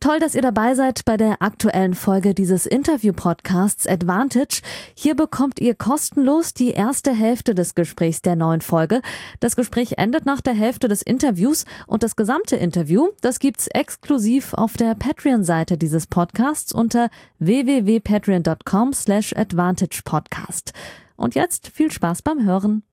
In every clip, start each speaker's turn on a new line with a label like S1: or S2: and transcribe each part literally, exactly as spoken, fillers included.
S1: Toll, dass ihr dabei seid bei der aktuellen Folge dieses Interview-Podcasts Advantage. Hier bekommt ihr kostenlos die erste Hälfte des Gesprächs der neuen Folge. Das Gespräch endet nach der Hälfte des Interviews und das gesamte Interview, das gibt's exklusiv auf der Patreon-Seite dieses Podcasts unter w w w punkt patreon punkt com slash advantage podcast. Und jetzt viel Spaß beim Hören.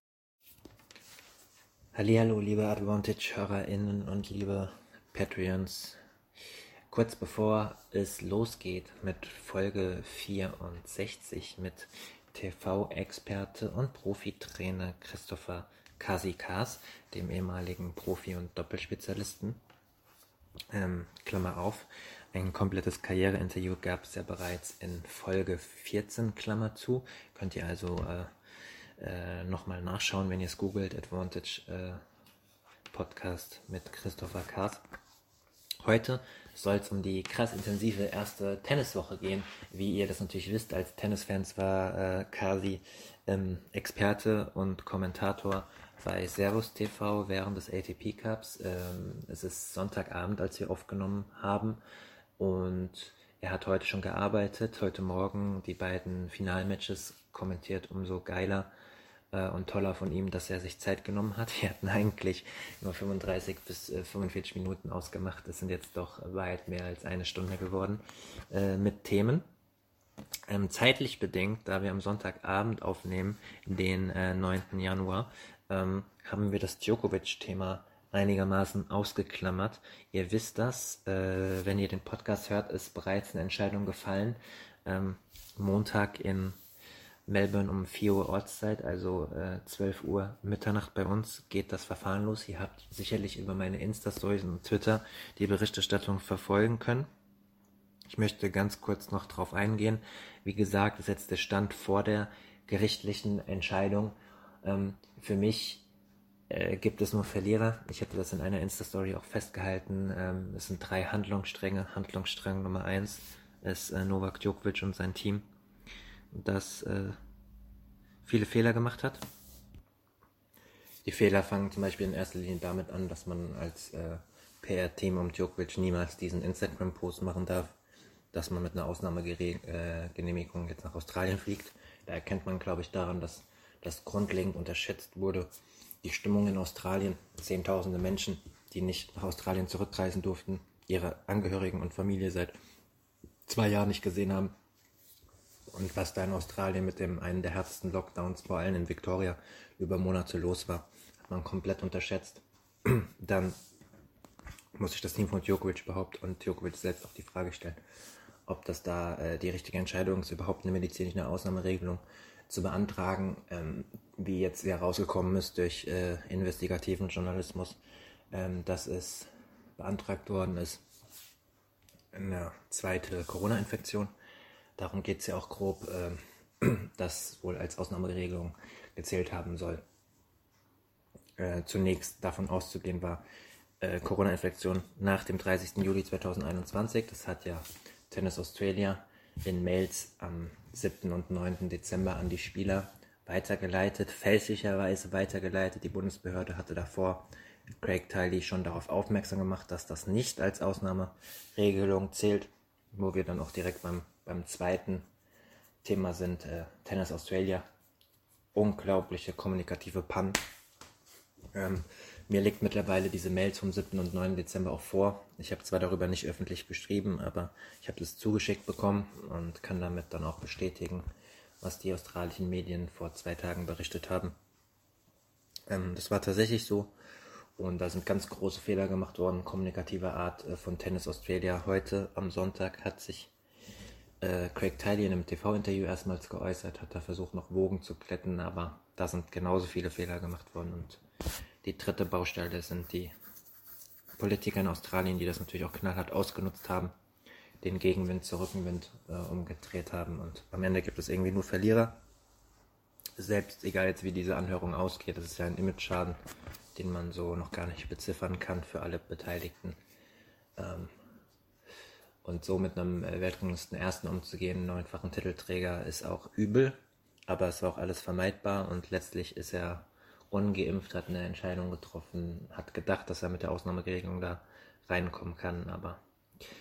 S2: Hallihallo, liebe Advantage-HörerInnen und liebe Patreons. Kurz bevor es losgeht mit Folge vierundsechzig mit T V-Experte und Profitrainer Christopher Kasikas, dem ehemaligen Profi- und Doppelspezialisten, ähm, Klammer auf, ein komplettes Karriereinterview gab es ja bereits in Folge vierzehn, Klammer zu. Könnt ihr also äh, äh, nochmal nachschauen, wenn ihr es googelt, Advantage äh, Podcast mit Christopher Kas. Heute soll es um die krass intensive erste Tenniswoche gehen. Wie ihr das natürlich wisst, als Tennisfans war äh, Kasi ähm, Experte und Kommentator bei Servus T V während des A T P Cups. Ähm, es ist Sonntagabend, als wir aufgenommen haben, und er hat heute schon gearbeitet, heute Morgen die beiden Finalmatches kommentiert. Umso geiler äh, und toller von ihm, dass er sich Zeit genommen hat. Wir hatten eigentlich nur fünfunddreißig bis fünfundvierzig Minuten ausgemacht. Es sind jetzt doch weit mehr als eine Stunde geworden äh, mit Themen. Ähm, zeitlich bedingt, da wir am Sonntagabend aufnehmen, den äh, neunten Januar, ähm, haben wir das Djokovic-Thema einigermaßen ausgeklammert. Ihr wisst das, äh, wenn ihr den Podcast hört, ist bereits eine Entscheidung gefallen. Ähm, Montag in Melbourne um vier Uhr Ortszeit, also äh, zwölf Uhr Mitternacht bei uns, geht das Verfahren los. Ihr habt sicherlich über meine Insta-Stories und Twitter die Berichterstattung verfolgen können. Ich möchte ganz kurz noch drauf eingehen. Wie gesagt, ist jetzt der Stand vor der gerichtlichen Entscheidung. Ähm, für mich äh, gibt es nur Verlierer. Ich hätte das in einer Insta-Story auch festgehalten. Ähm, es sind drei Handlungsstränge. Handlungsstrang Nummer eins ist äh, Novak Djokovic und sein Team, das äh, viele Fehler gemacht hat. Die Fehler fangen zum Beispiel in erster Linie damit an, dass man als äh, P R-Team um Djokovic niemals diesen Instagram-Post machen darf, dass man mit einer Ausnahmegenehmigung jetzt nach Australien fliegt. Da erkennt man, glaube ich, daran, dass das grundlegend unterschätzt wurde. Die Stimmung in Australien, zehntausende Menschen, die nicht nach Australien zurückreisen durften, ihre Angehörigen und Familie seit zwei Jahren nicht gesehen haben. Und was da in Australien mit dem einen der härtesten Lockdowns, vor allem in Victoria, über Monate los war, hat man komplett unterschätzt. Dann muss sich das Team von Djokovic überhaupt und Djokovic selbst auch die Frage stellen, ob das da äh, die richtige Entscheidung ist, überhaupt eine medizinische Ausnahmeregelung zu beantragen, ähm, wie jetzt herausgekommen ist durch äh, investigativen Journalismus, ähm, dass es beantragt worden ist, eine zweite Corona-Infektion. Darum geht es ja auch grob, äh, das wohl als Ausnahmeregelung gezählt haben soll. Äh, zunächst davon auszugehen war, äh, Corona-Infektion nach dem dreißigsten Juli zweitausendeinundzwanzig. Das hat ja Tennis Australia in Mails am siebten und neunten Dezember an die Spieler weitergeleitet, fälschlicherweise weitergeleitet. Die Bundesbehörde hatte davor Craig Tiley schon darauf aufmerksam gemacht, dass das nicht als Ausnahmeregelung zählt, wo wir dann auch direkt beim, beim zweiten Thema sind, äh, Tennis Australia. Unglaubliche kommunikative Pannen. Ähm, mir liegt mittlerweile diese Mails vom siebten und neunten Dezember auch vor. Ich habe zwar darüber nicht öffentlich geschrieben, aber ich habe das zugeschickt bekommen und kann damit dann auch bestätigen, was die australischen Medien vor zwei Tagen berichtet haben. Ähm, das war tatsächlich so, und da sind ganz große Fehler gemacht worden, kommunikativer Art äh, von Tennis Australia. Heute am Sonntag hat sich äh, Craig Tiley in einem T V-Interview erstmals geäußert, hat da versucht, noch Wogen zu glätten, aber da sind genauso viele Fehler gemacht worden. Und die dritte Baustelle sind die Politiker in Australien, die das natürlich auch knallhart ausgenutzt haben, den Gegenwind zu Rückenwind äh, umgedreht haben, und am Ende gibt es irgendwie nur Verlierer. Selbst egal jetzt, wie diese Anhörung ausgeht, das ist ja ein Image-Schaden, den man so noch gar nicht beziffern kann für alle Beteiligten. Ähm, und so mit einem äh, weltranglisten Ersten umzugehen, neunfachen Titelträger, ist auch übel, aber es war auch alles vermeidbar, und letztlich ist er ungeimpft, hat eine Entscheidung getroffen, hat gedacht, dass er mit der Ausnahmeregelung da reinkommen kann, aber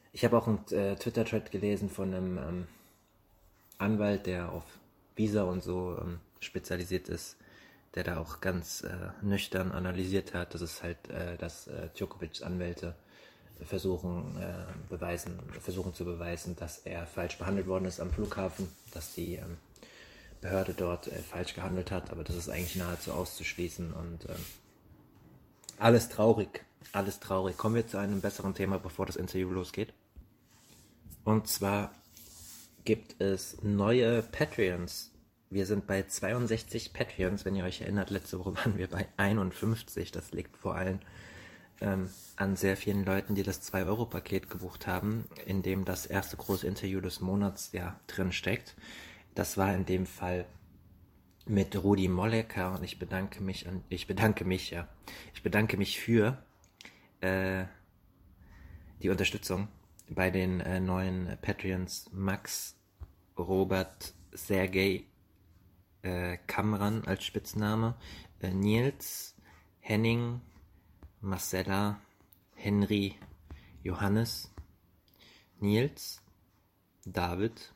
S2: Ich habe auch einen äh, Twitter-Thread gelesen von einem ähm, Anwalt, der auf Visa und so ähm, spezialisiert ist, der da auch ganz äh, nüchtern analysiert hat, dass es halt, äh, dass äh, Djokovics Anwälte versuchen, äh, beweisen, versuchen zu beweisen, dass er falsch behandelt worden ist am Flughafen, dass die ähm, Behörde dort äh, falsch gehandelt hat, aber das ist eigentlich nahezu auszuschließen und ähm, alles traurig, alles traurig. Kommen wir zu einem besseren Thema, bevor das Interview losgeht. Und zwar gibt es neue Patreons. Wir sind bei zweiundsechzig Patreons, wenn ihr euch erinnert, letzte Woche waren wir bei einundfünfzig. Das liegt vor allem ähm, an sehr vielen Leuten, die das zwei Euro Paket gebucht haben, in dem das erste große Interview des Monats ja drin steckt. Das war in dem Fall mit Rudi Mollecker und ich bedanke mich an, ich bedanke mich, ja, ich bedanke mich für äh, die Unterstützung bei den äh, neuen Patreons Max, Robert, Sergej, äh, Kamran als Spitzname, äh, Nils, Henning, Marcella, Henry, Johannes, Nils, David,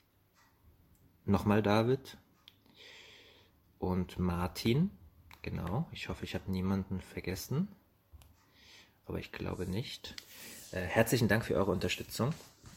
S2: nochmal David und Martin. Genau, ich hoffe, ich habe niemanden vergessen, aber ich glaube nicht. Äh, herzlichen Dank für eure Unterstützung.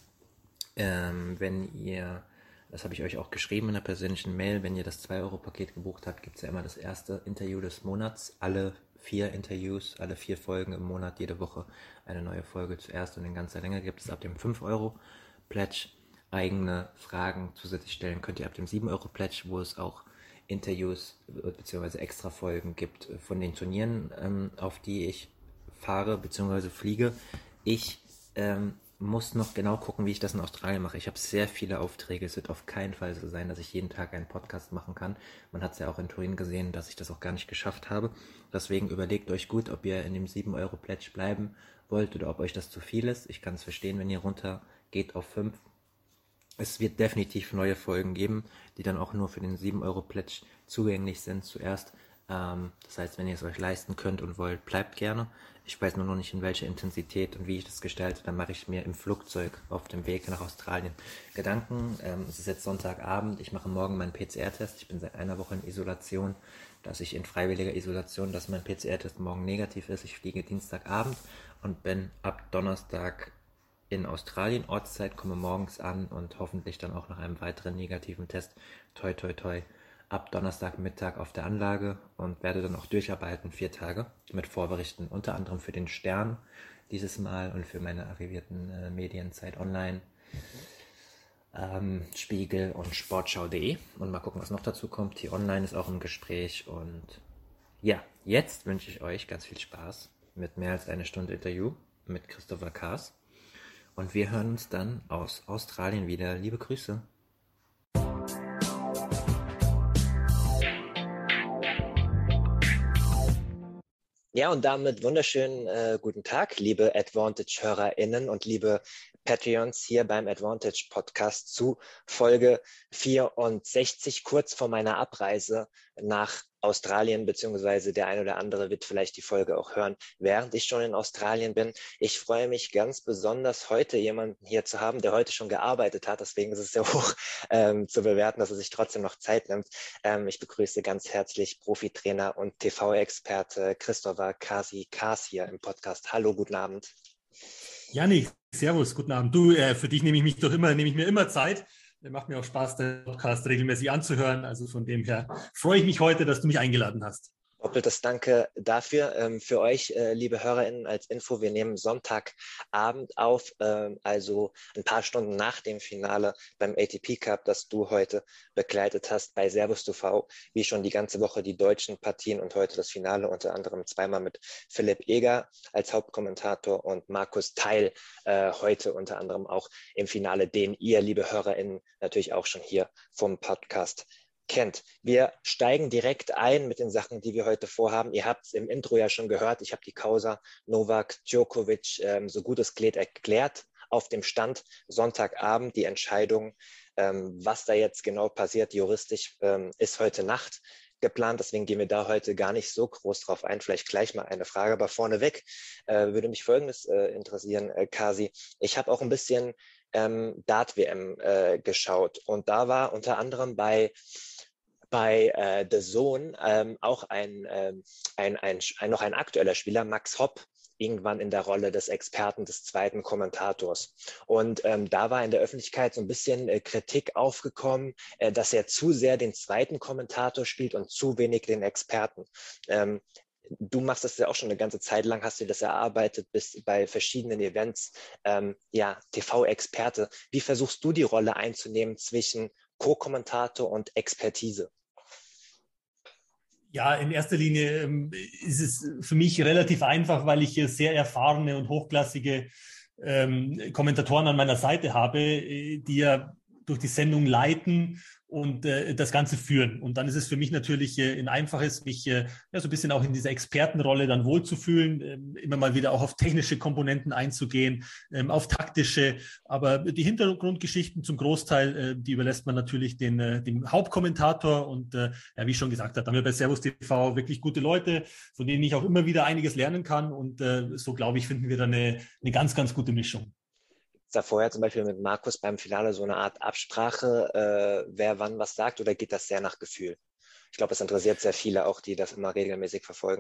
S2: Ähm, wenn ihr, das habe ich euch auch geschrieben in der persönlichen Mail, wenn ihr das zwei Euro Paket gebucht habt, gibt es ja immer das erste Interview des Monats. Alle vier Interviews, alle vier Folgen im Monat, jede Woche eine neue Folge zuerst und in ganzer Länge gibt es ab dem fünf Euro Pledge. Eigene Fragen zusätzlich stellen könnt ihr ab dem sieben Euro Pledge, wo es auch Interviews bzw. extra Folgen gibt von den Turnieren, ähm, auf die ich fahre bzw. fliege. Ich ähm, muss noch genau gucken, wie ich das in Australien mache. Ich habe sehr viele Aufträge. Es wird auf keinen Fall so sein, dass ich jeden Tag einen Podcast machen kann. Man hat es ja auch in Turin gesehen, dass ich das auch gar nicht geschafft habe. Deswegen überlegt euch gut, ob ihr in dem sieben Euro Pledge bleiben wollt oder ob euch das zu viel ist. Ich kann es verstehen, wenn ihr runter geht auf fünf. Es wird definitiv neue Folgen geben, die dann auch nur für den sieben Euro Pledge zugänglich sind zuerst. Ähm, das heißt, wenn ihr es euch leisten könnt und wollt, bleibt gerne. Ich weiß nur noch nicht, in welcher Intensität und wie ich das gestalte. Dann mache ich mir im Flugzeug auf dem Weg nach Australien Gedanken. Ähm, es ist jetzt Sonntagabend. Ich mache morgen meinen P C R-Test. Ich bin seit einer Woche in Isolation, dass ich in freiwilliger Isolation, dass mein P C R-Test morgen negativ ist. Ich fliege Dienstagabend und bin ab Donnerstag in Australien, Ortszeit, komme morgens an und hoffentlich dann auch nach einem weiteren negativen Test, toi toi toi, ab Donnerstagmittag auf der Anlage und werde dann auch durcharbeiten, vier Tage, mit Vorberichten, unter anderem für den Stern dieses Mal und für meine arrivierten äh, Medien, Zeit Online, ähm, Spiegel und Sportschau punkt de und mal gucken, was noch dazu kommt. T-Online ist auch im Gespräch und ja, jetzt wünsche ich euch ganz viel Spaß mit mehr als eine Stunde Interview mit Christopher Kaas. Und wir hören uns dann aus Australien wieder. Liebe Grüße. Ja, und damit wunderschönen äh, guten Tag, liebe Advantage-HörerInnen und liebe Patreons hier beim Advantage Podcast zu Folge vierundsechzig, kurz vor meiner Abreise nach Australien, beziehungsweise der ein oder andere wird vielleicht die Folge auch hören, während ich schon in Australien bin. Ich freue mich ganz besonders, heute jemanden hier zu haben, der heute schon gearbeitet hat. Deswegen ist es sehr hoch ähm, zu bewerten, dass er sich trotzdem noch Zeit nimmt. Ähm, ich begrüße ganz herzlich Profitrainer und T V-Experte Christopher Kasi Kaas hier im Podcast. Hallo, guten Abend.
S3: Janik, servus, guten Abend. Du, äh, für dich nehme ich mich doch immer, nehme ich mir immer Zeit. Macht mir auch Spaß, den Podcast regelmäßig anzuhören. Also von dem her freue ich mich heute, dass du mich eingeladen hast.
S2: Doppeltes Danke dafür. Ähm, für euch, äh, liebe HörerInnen, als Info, wir nehmen Sonntagabend auf, ähm, also ein paar Stunden nach dem Finale beim A T P Cup, das du heute begleitet hast bei Servus T V, wie schon die ganze Woche die deutschen Partien und heute das Finale, unter anderem zweimal mit Philipp Eger als Hauptkommentator und Markus Theil äh, heute unter anderem auch im Finale, den ihr, liebe HörerInnen, natürlich auch schon hier vom Podcast kennt. Wir steigen direkt ein mit den Sachen, die wir heute vorhaben. Ihr habt es im Intro ja schon gehört. Ich habe die Causa Novak Djokovic ähm, so gut es geht erklärt auf dem Stand Sonntagabend. Die Entscheidung, ähm, was da jetzt genau passiert juristisch, ähm, ist heute Nacht. geplant, deswegen gehen wir da heute gar nicht so groß drauf ein. Vielleicht gleich mal eine Frage, aber vorneweg äh, würde mich Folgendes äh, interessieren, äh, Kasi. Ich habe auch ein bisschen ähm, Dart-W M äh, geschaut und da war unter anderem bei bei äh, The Zone ähm, auch ein, ähm, ein, ein, ein, noch ein aktueller Spieler, Max Hopp, irgendwann in der Rolle des Experten, des zweiten Kommentators. Und ähm, da war in der Öffentlichkeit so ein bisschen äh, Kritik aufgekommen, äh, dass er zu sehr den zweiten Kommentator spielt und zu wenig den Experten. Ähm, du machst das ja auch schon eine ganze Zeit lang, hast dir das erarbeitet, bist bei verschiedenen Events, ähm, ja, T V-Experte. Wie versuchst du die Rolle einzunehmen zwischen Co-Kommentator und Expertise?
S3: Ja, in erster Linie ähm, ist es für mich relativ einfach, weil ich hier sehr erfahrene und hochklassige ähm, Kommentatoren an meiner Seite habe, die ja durch die Sendung leiten und äh, das Ganze führen. Und dann ist es für mich natürlich äh, ein einfaches, mich äh, ja, so ein bisschen auch in dieser Expertenrolle dann wohlzufühlen, äh, immer mal wieder auch auf technische Komponenten einzugehen, ähm, auf taktische. Aber die Hintergrundgeschichten zum Großteil, äh, die überlässt man natürlich den, äh, dem Hauptkommentator. Und äh, ja, wie ich schon gesagt habe, haben wir bei Servus T V wirklich gute Leute, von denen ich auch immer wieder einiges lernen kann. Und äh, so, glaube ich, finden wir da eine, eine ganz, ganz gute Mischung.
S2: Da vorher zum Beispiel mit Markus beim Finale so eine Art Absprache, äh, wer wann was sagt, oder geht das sehr nach Gefühl? Ich glaube, das interessiert sehr viele auch, die das immer regelmäßig verfolgen.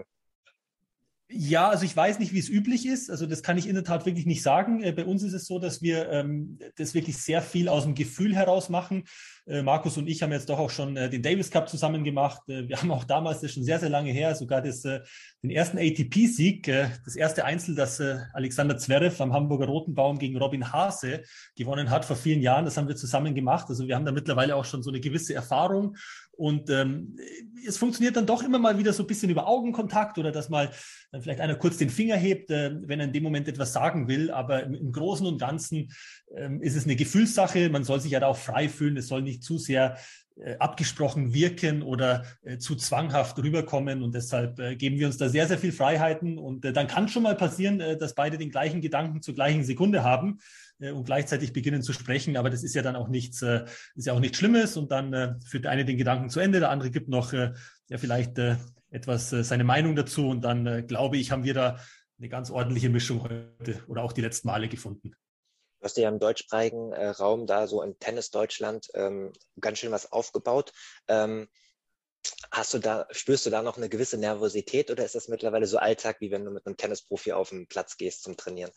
S3: Ja, also ich weiß nicht, wie es üblich ist. Also das kann ich in der Tat wirklich nicht sagen. Äh, bei uns ist es so, dass wir ähm, das wirklich sehr viel aus dem Gefühl heraus machen. Äh, Markus und ich haben jetzt doch auch schon äh, den Davis Cup zusammen gemacht. Äh, wir haben auch damals, das ist schon sehr, sehr lange her, sogar das, äh, den ersten A T P-Sieg, äh, das erste Einzel, das äh, Alexander Zverev am Hamburger Rotenbaum gegen Robin Haase gewonnen hat vor vielen Jahren. Das haben wir zusammen gemacht. Also wir haben da mittlerweile auch schon so eine gewisse Erfahrung. Und ähm, es funktioniert dann doch immer mal wieder so ein bisschen über Augenkontakt oder dass mal dann vielleicht einer kurz den Finger hebt, äh, wenn er in dem Moment etwas sagen will. Aber im, im Großen und Ganzen ähm, ist es eine Gefühlssache. Man soll sich ja da auch frei fühlen. Es soll nicht zu sehr äh, abgesprochen wirken oder äh, zu zwanghaft rüberkommen. Und deshalb äh, geben wir uns da sehr, sehr viel Freiheiten. Und äh, dann kann schon mal passieren, äh, dass beide den gleichen Gedanken zur gleichen Sekunde haben und gleichzeitig beginnen zu sprechen. Aber das ist ja dann auch nichts, äh, ist ja auch nichts Schlimmes. Und dann äh, führt der eine den Gedanken zu Ende, der andere gibt noch äh, ja vielleicht äh, etwas äh, seine Meinung dazu. Und dann äh, glaube ich, haben wir da eine ganz ordentliche Mischung heute oder auch die letzten Male gefunden.
S2: Du hast ja im deutschsprachigen äh, Raum da so in Tennis Deutschland ähm, ganz schön was aufgebaut. Ähm, hast du da, spürst du da noch eine gewisse Nervosität oder ist das mittlerweile so Alltag, wie wenn du mit einem Tennisprofi auf den Platz gehst zum Trainieren?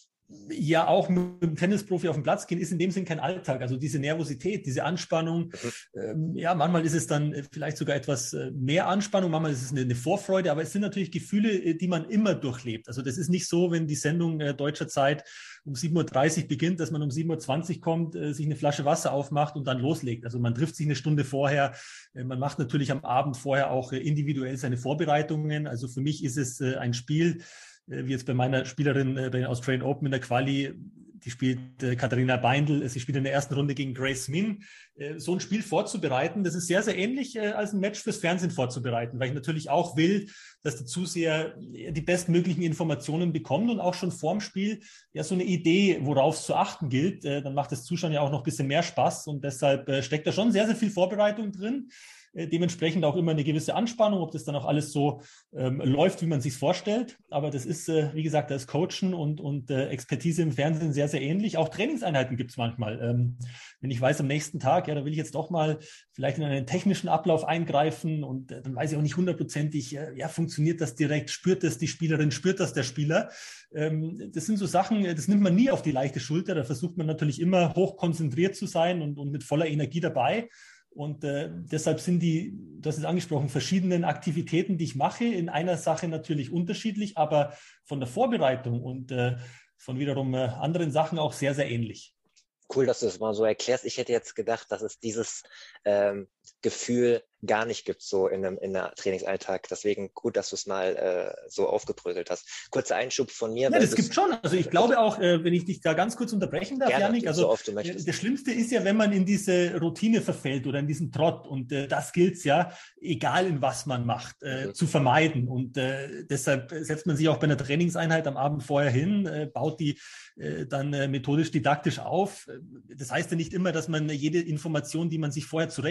S3: Ja, auch mit dem Tennisprofi auf den Platz gehen ist in dem Sinn kein Alltag. Also diese Nervosität, diese Anspannung, mhm. ähm, ja, manchmal ist es dann vielleicht sogar etwas mehr Anspannung, manchmal ist es eine, eine Vorfreude, aber es sind natürlich Gefühle, die man immer durchlebt. Also das ist nicht so, wenn die Sendung äh, deutscher Zeit um sieben Uhr dreißig beginnt, dass man um sieben Uhr zwanzig kommt, äh, sich eine Flasche Wasser aufmacht und dann loslegt. Also man trifft sich eine Stunde vorher. Äh, man macht natürlich am Abend vorher auch äh, individuell seine Vorbereitungen. Also für mich ist es äh, ein Spiel, wie jetzt bei meiner Spielerin bei den Australian Open in der Quali, die spielt äh, Katharina Beindl, sie spielt in der ersten Runde gegen Grace Min. Äh, so ein Spiel vorzubereiten, das ist sehr, sehr ähnlich äh, als ein Match fürs Fernsehen vorzubereiten, weil ich natürlich auch will, dass die Zuseher die bestmöglichen Informationen bekommen und auch schon vorm Spiel ja so eine Idee, worauf es zu achten gilt. Äh, dann macht das Zuschauen ja auch noch ein bisschen mehr Spaß und deshalb äh, steckt da schon sehr, sehr viel Vorbereitung drin. Dementsprechend auch immer eine gewisse Anspannung, ob das dann auch alles so ähm, läuft, wie man sich vorstellt. Aber das ist, äh, wie gesagt, das Coachen und, und äh, Expertise im Fernsehen sehr, sehr ähnlich. Auch Trainingseinheiten gibt es manchmal. Ähm, wenn ich weiß, am nächsten Tag, ja, da will ich jetzt doch mal vielleicht in einen technischen Ablauf eingreifen und äh, dann weiß ich auch nicht hundertprozentig, äh, ja, funktioniert das direkt, spürt das die Spielerin, spürt das der Spieler. Ähm, das sind so Sachen, das nimmt man nie auf die leichte Schulter. Da versucht man natürlich immer hoch konzentriert zu sein und, und mit voller Energie dabei. Und äh, deshalb sind die, du hast es angesprochen, verschiedenen Aktivitäten, die ich mache, in einer Sache natürlich unterschiedlich, aber von der Vorbereitung und äh, von wiederum äh, anderen Sachen auch sehr, sehr ähnlich.
S2: Cool, dass du das mal so erklärst. Ich hätte jetzt gedacht, dass es dieses ähm, Gefühl gar nicht gibt, so in einem, in einem Trainingsalltag. Deswegen gut, dass du es mal äh, so aufgebröselt hast. Kurzer Einschub von mir.
S3: Ja, das gibt schon. Also ich glaube auch, äh, wenn ich dich da ganz kurz unterbrechen darf, Janik, also
S2: so oft du möchtest.
S3: Das Schlimmste ist ja, wenn man in diese Routine verfällt oder in diesen Trott und äh, das gilt ja, egal in was man macht, äh, mhm. zu vermeiden und äh, deshalb setzt man sich auch bei einer Trainingseinheit am Abend vorher hin, äh, baut die äh, dann äh, methodisch didaktisch auf. Das heißt ja nicht immer, dass man jede Information, die man sich vorher zurechtlegt, dann auch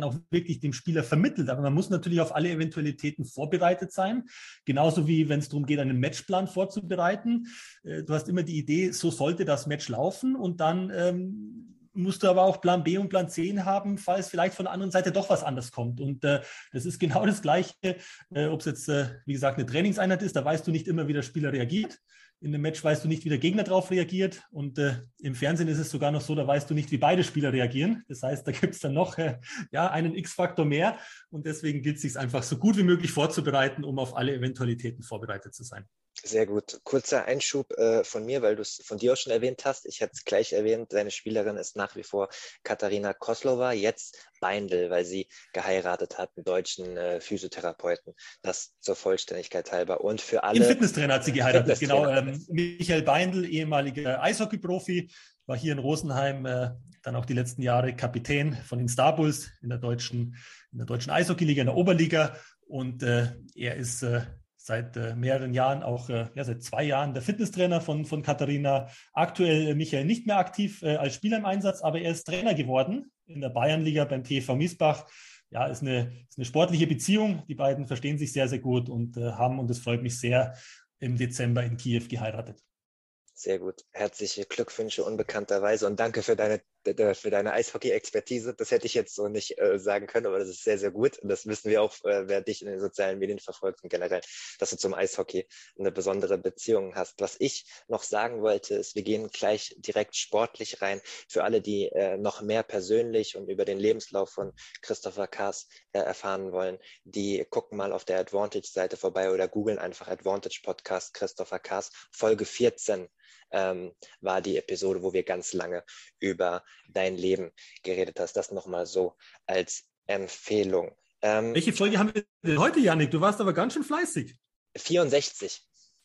S3: auch wirklich dem Spieler vermittelt. Aber man muss natürlich auf alle Eventualitäten vorbereitet sein. Genauso wie wenn es darum geht, einen Matchplan vorzubereiten. Äh, du hast immer die Idee, so sollte das Match laufen und dann ähm, musst du aber auch Plan B und Plan C haben, falls vielleicht von der anderen Seite doch was anderes kommt. Und äh, das ist genau das Gleiche, äh, ob es jetzt, äh, wie gesagt, eine Trainingseinheit ist, da weißt du nicht immer, wie der Spieler reagiert. In einem Match weißt du nicht, wie der Gegner darauf reagiert. Und äh, im Fernsehen ist es sogar noch so, da weißt du nicht, wie beide Spieler reagieren. Das heißt, da gibt es dann noch äh, ja, einen X-Faktor mehr. Und deswegen gilt es sich einfach so gut wie möglich vorzubereiten, um auf alle Eventualitäten vorbereitet zu sein.
S2: Sehr gut. Kurzer Einschub äh, von mir, weil du es von dir auch schon erwähnt hast. Ich hatte es gleich erwähnt, seine Spielerin ist nach wie vor Katarina Kozlova, jetzt Beindl, weil sie geheiratet hat, einen deutschen äh, Physiotherapeuten. Das zur Vollständigkeit halber. Und für alle...
S3: Den Fitnesstrainer hat sie geheiratet, genau. Ähm, Michael Beindl, ehemaliger Eishockey-Profi, war hier in Rosenheim äh, dann auch die letzten Jahre Kapitän von den Star Bulls in der deutschen, in der deutschen Eishockey-Liga, in der Oberliga. Und äh, er ist... Äh, seit äh, mehreren Jahren, auch äh, ja, seit zwei Jahren der Fitnesstrainer von, von Katharina. Aktuell äh, Michael nicht mehr aktiv äh, als Spieler im Einsatz, aber er ist Trainer geworden in der Bayernliga beim T V Miesbach. Ja, ist eine, ist eine sportliche Beziehung. Die beiden verstehen sich sehr, sehr gut und äh, haben, und es freut mich sehr, im Dezember in Kiew geheiratet.
S2: Sehr gut. Herzliche Glückwünsche unbekannterweise und danke für deine, für deine Eishockey-Expertise. Das hätte ich jetzt so nicht äh, sagen können, aber das ist sehr, sehr gut. Und das wissen wir auch, äh, wer dich in den sozialen Medien verfolgt und generell, dass du zum Eishockey eine besondere Beziehung hast. Was ich noch sagen wollte, ist, wir gehen gleich direkt sportlich rein. Für alle, die äh, noch mehr persönlich und über den Lebenslauf von Christopher Kaas äh, erfahren wollen, die gucken mal auf der Advantage-Seite vorbei oder googeln einfach Advantage Podcast Christopher Kaas, Folge vierzehn. Ähm, war die Episode, wo wir ganz lange über dein Leben geredet hast. Das nochmal so als Empfehlung.
S3: Ähm, Welche Folge haben wir denn heute, Jannik? Du warst aber ganz schön fleißig.
S2: vierundsechzig.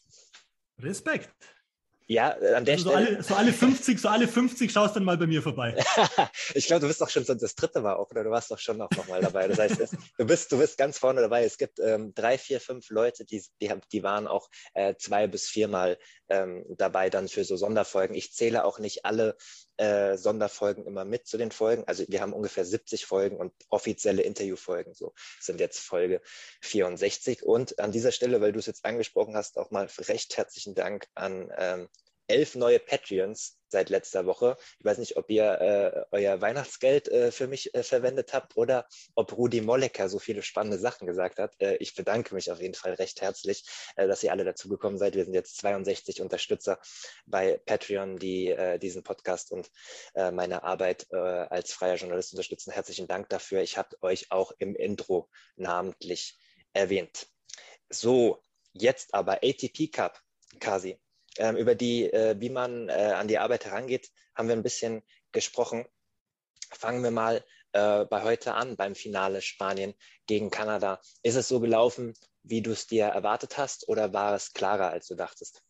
S3: Respekt.
S2: Ja, an der
S3: also
S2: Stelle.
S3: So alle, so alle fünfzig, so alle fünfzig schaust dann mal bei mir vorbei.
S2: Ich glaube, du bist doch schon so, das dritte Mal auch, oder du warst doch schon auch noch mal dabei. Das heißt, es, du bist, du bist ganz vorne dabei. Es gibt ähm, drei, vier, fünf Leute, die, die, haben, die waren auch äh, zwei bis viermal ähm, dabei dann für so Sonderfolgen. Ich zähle auch nicht alle äh, Sonderfolgen immer mit zu den Folgen. Also wir haben ungefähr siebzig Folgen und offizielle Interviewfolgen. So sind jetzt Folge vierundsechzig. Und an dieser Stelle, weil du es jetzt angesprochen hast, auch mal recht herzlichen Dank an ähm, elf neue Patreons seit letzter Woche. Ich weiß nicht, ob ihr äh, euer Weihnachtsgeld äh, für mich äh, verwendet habt oder ob Rudi Mollecker so viele spannende Sachen gesagt hat. Äh, ich bedanke mich auf jeden Fall recht herzlich, äh, dass ihr alle dazugekommen seid. Wir sind jetzt zweiundsechzig Unterstützer bei Patreon, die äh, diesen Podcast und äh, meine Arbeit äh, als freier Journalist unterstützen. Herzlichen Dank dafür. Ich habe euch auch im Intro namentlich erwähnt. So, jetzt aber A T P Cup, Kasi. Ähm, über die, äh, wie man äh, an die Arbeit herangeht, haben wir ein bisschen gesprochen. Fangen wir mal äh, bei heute an, beim Finale Spanien gegen Kanada. Ist es so gelaufen, wie du es dir erwartet hast, oder war es klarer, als du dachtest?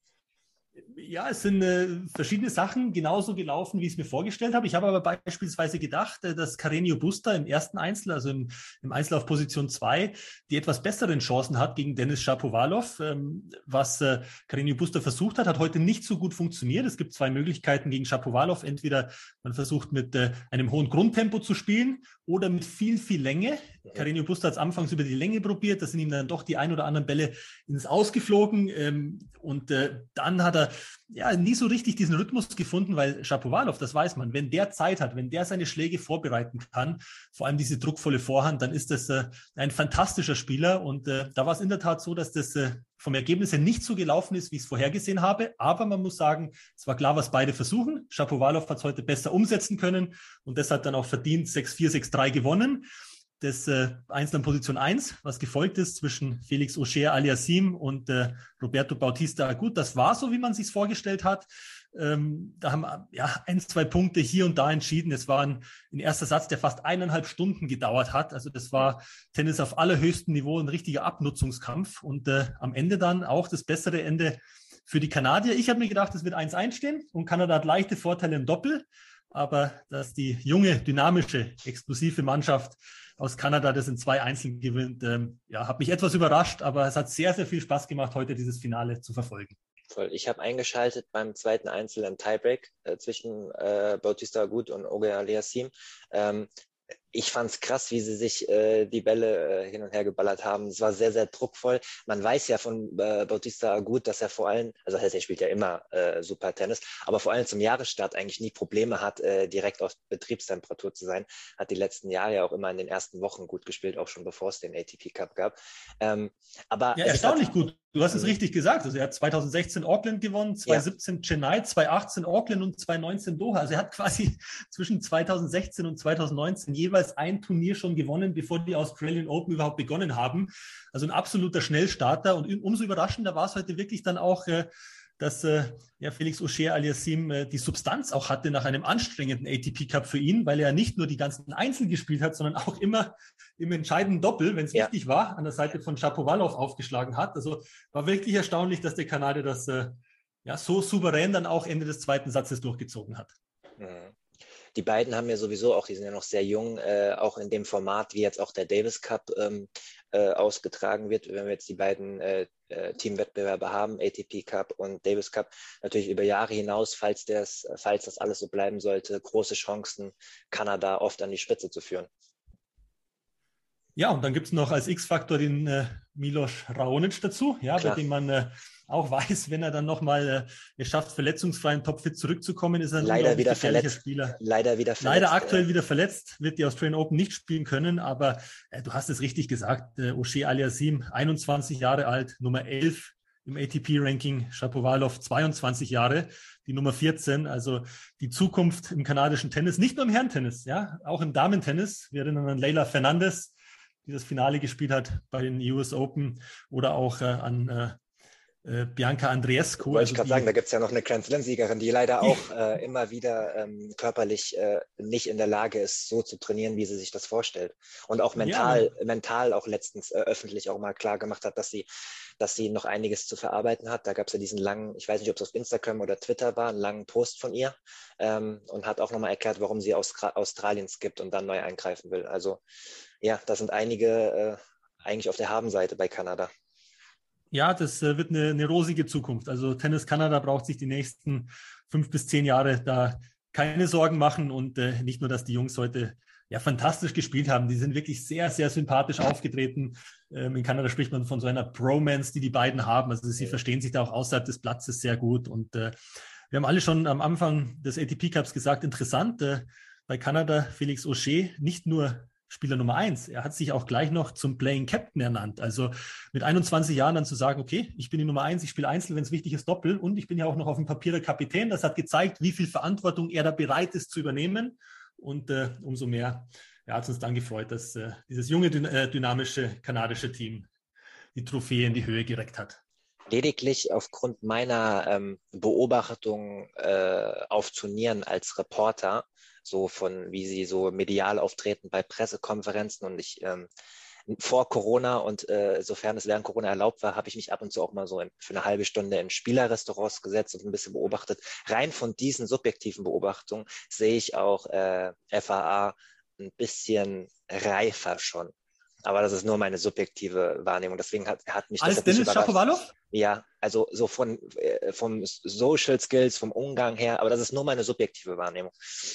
S3: Ja, es sind äh, verschiedene Sachen genauso gelaufen, wie ich es mir vorgestellt habe. Ich habe aber beispielsweise gedacht, äh, dass Carreño Busta im ersten Einzel, also im, im Einzel auf Position zwei, die etwas besseren Chancen hat gegen Denis Shapovalov. Ähm, was äh, Carreño Busta versucht hat, hat heute nicht so gut funktioniert. Es gibt zwei Möglichkeiten gegen Shapovalov. Entweder man versucht mit äh, einem hohen Grundtempo zu spielen oder mit viel, viel Länge. Carreño Busta hat es anfangs über die Länge probiert. Da sind ihm dann doch die ein oder anderen Bälle ins Ausgeflogen. Ähm, und äh, dann hat er ja nie so richtig diesen Rhythmus gefunden, weil Shapovalov, das weiß man, wenn der Zeit hat, wenn der seine Schläge vorbereiten kann, vor allem diese druckvolle Vorhand, dann ist das äh, ein fantastischer Spieler. Und äh, da war es in der Tat so, dass das äh, vom Ergebnis her nicht so gelaufen ist, wie ich es vorhergesehen habe. Aber man muss sagen, es war klar, was beide versuchen. Shapovalov hat es heute besser umsetzen können und deshalb dann auch verdient sechs vier, sechs drei gewonnen. Das äh, Einzel an Position eins, was gefolgt ist zwischen Felix Auger-Aliassime und äh, Roberto Bautista Agut. Das war so, wie man sich vorgestellt hat. Ähm, da haben ja ein, zwei Punkte hier und da entschieden. Es war ein, ein erster Satz, der fast eineinhalb Stunden gedauert hat. Also das war Tennis auf allerhöchstem Niveau, ein richtiger Abnutzungskampf. Und äh, am Ende dann auch das bessere Ende für die Kanadier. Ich habe mir gedacht, es wird eins eins stehen und Kanada hat leichte Vorteile im Doppel. Aber dass die junge, dynamische, explosive Mannschaft aus Kanada das in zwei Einzeln gewinnt, ähm, ja, hat mich etwas überrascht, aber es hat sehr, sehr viel Spaß gemacht, heute dieses Finale zu verfolgen.
S2: Voll. Ich habe eingeschaltet beim zweiten Einzel im Tiebreak äh, zwischen äh, Bautista Agut und Auger-Aliassime. Ähm, ich fand es krass, wie sie sich äh, die Bälle äh, hin und her geballert haben. Es war sehr, sehr druckvoll. Man weiß ja von äh, Bautista Agut, dass er vor allem, also das heißt, er spielt ja immer äh, super Tennis, aber vor allem zum Jahresstart eigentlich nie Probleme hat, äh, direkt auf Betriebstemperatur zu sein. Hat die letzten Jahre ja auch immer in den ersten Wochen gut gespielt, auch schon bevor es den A T P Cup gab. Ähm, aber
S3: Ja,
S2: es
S3: erstaunlich
S2: hat,
S3: gut. Du hast es richtig gesagt. Also er hat zwanzig sechzehn Auckland gewonnen, zwanzig siebzehn Chennai, zwanzig achtzehn Auckland und zwanzig neunzehn Doha. Also er hat quasi zwischen zwanzig sechzehn und zwanzig neunzehn jeweils ein Turnier schon gewonnen, bevor die Australian Open überhaupt begonnen haben. Also ein absoluter Schnellstarter. Und umso überraschender war es heute wirklich dann auch, dass äh, ja, Felix Auger-Aliassime äh, die Substanz auch hatte nach einem anstrengenden A T P Cup für ihn, weil er nicht nur die ganzen Einzel gespielt hat, sondern auch immer im entscheidenden Doppel, wenn es ja. wichtig war, an der Seite von Shapovalov aufgeschlagen hat. Also war wirklich erstaunlich, dass der Kanadier das äh, ja, so souverän dann auch Ende des zweiten Satzes durchgezogen hat.
S2: Mhm. Die beiden haben ja sowieso auch, die sind ja noch sehr jung, äh, auch in dem Format, wie jetzt auch der Davis Cup ähm, äh, ausgetragen wird, wenn wir jetzt die beiden äh, äh, Teamwettbewerbe haben, A T P Cup und Davis Cup, natürlich über Jahre hinaus, falls das, falls das alles so bleiben sollte, große Chancen, Kanada oft an die Spitze zu führen.
S3: Ja, und dann gibt es noch als X-Faktor den äh, Milos Raonic dazu, ja, bei dem man äh, auch weiß, wenn er dann nochmal äh, es schafft, verletzungsfrei in Topfit zurückzukommen, ist er ein
S2: leider wieder
S3: gefährlicher
S2: verletzt.
S3: Spieler.
S2: Leider wieder verletzt.
S3: Leider aktuell äh, wieder verletzt, wird die Australian Open nicht spielen können, aber äh, du hast es richtig gesagt, äh, Auger-Aliassime, einundzwanzig Jahre alt, Nummer elf im A T P-Ranking, Shapovalov zweiundzwanzig Jahre, die Nummer vierzehn, also die Zukunft im kanadischen Tennis, nicht nur im Herrentennis, ja, auch im Damentennis. Wir erinnern an Leylah Fernandez, die das Finale gespielt hat bei den U S Open, oder auch äh, an äh, äh, Bianca Andreescu.
S2: Wollte
S3: also
S2: ich gerade sagen, da gibt es ja noch eine Grand Slam-Siegerin, die leider auch äh, immer wieder ähm, körperlich äh, nicht in der Lage ist, so zu trainieren, wie sie sich das vorstellt. Und auch mental, ja, mental auch letztens äh, öffentlich auch mal klar gemacht hat, dass sie, dass sie noch einiges zu verarbeiten hat. Da gab es ja diesen langen, ich weiß nicht, ob es auf Instagram oder Twitter war, einen langen Post von ihr, ähm, und hat auch nochmal erklärt, warum sie aus Australien skippt und dann neu eingreifen will. Also ja, da sind einige äh, eigentlich auf der Habenseite bei Kanada.
S3: Ja, das äh, wird eine, eine rosige Zukunft. Also Tennis Kanada braucht sich die nächsten fünf bis zehn Jahre da keine Sorgen machen. Und äh, nicht nur, dass die Jungs heute ja fantastisch gespielt haben, die sind wirklich sehr, sehr sympathisch aufgetreten. Ähm, in Kanada spricht man von so einer Bromance, die die beiden haben. Also sie verstehen sich da auch außerhalb des Platzes sehr gut. Und äh, wir haben alle schon am Anfang des A T P Cups gesagt, interessant, äh, bei Kanada Felix Auger nicht nur Spieler Nummer eins. Er hat sich auch gleich noch zum Playing Captain ernannt. Also mit einundzwanzig Jahren dann zu sagen, okay, ich bin die Nummer eins, ich spiele Einzel, wenn es wichtig ist, Doppel, und ich bin ja auch noch auf dem Papier der Kapitän. Das hat gezeigt, wie viel Verantwortung er da bereit ist zu übernehmen. Und äh, umso mehr ja, hat es uns dann gefreut, dass äh, dieses junge, dyn- äh, dynamische kanadische Team die Trophäe in die Höhe gereckt hat.
S2: Lediglich aufgrund meiner ähm, Beobachtung äh, auf Turnieren als Reporter, so von wie sie so medial auftreten bei Pressekonferenzen, und ich ähm, vor Corona und äh, sofern es während Corona erlaubt war, habe ich mich ab und zu auch mal so in, für eine halbe Stunde in Spielerrestaurants gesetzt und ein bisschen beobachtet. Rein von diesen subjektiven Beobachtungen sehe ich auch äh, F A A ein bisschen reifer schon. Aber das ist nur meine subjektive Wahrnehmung. Deswegen hat, hat mich das
S3: als Dennis Shapovalov?
S2: Ja, also so von äh, vom Social Skills, vom Umgang her, aber das ist nur meine subjektive Wahrnehmung.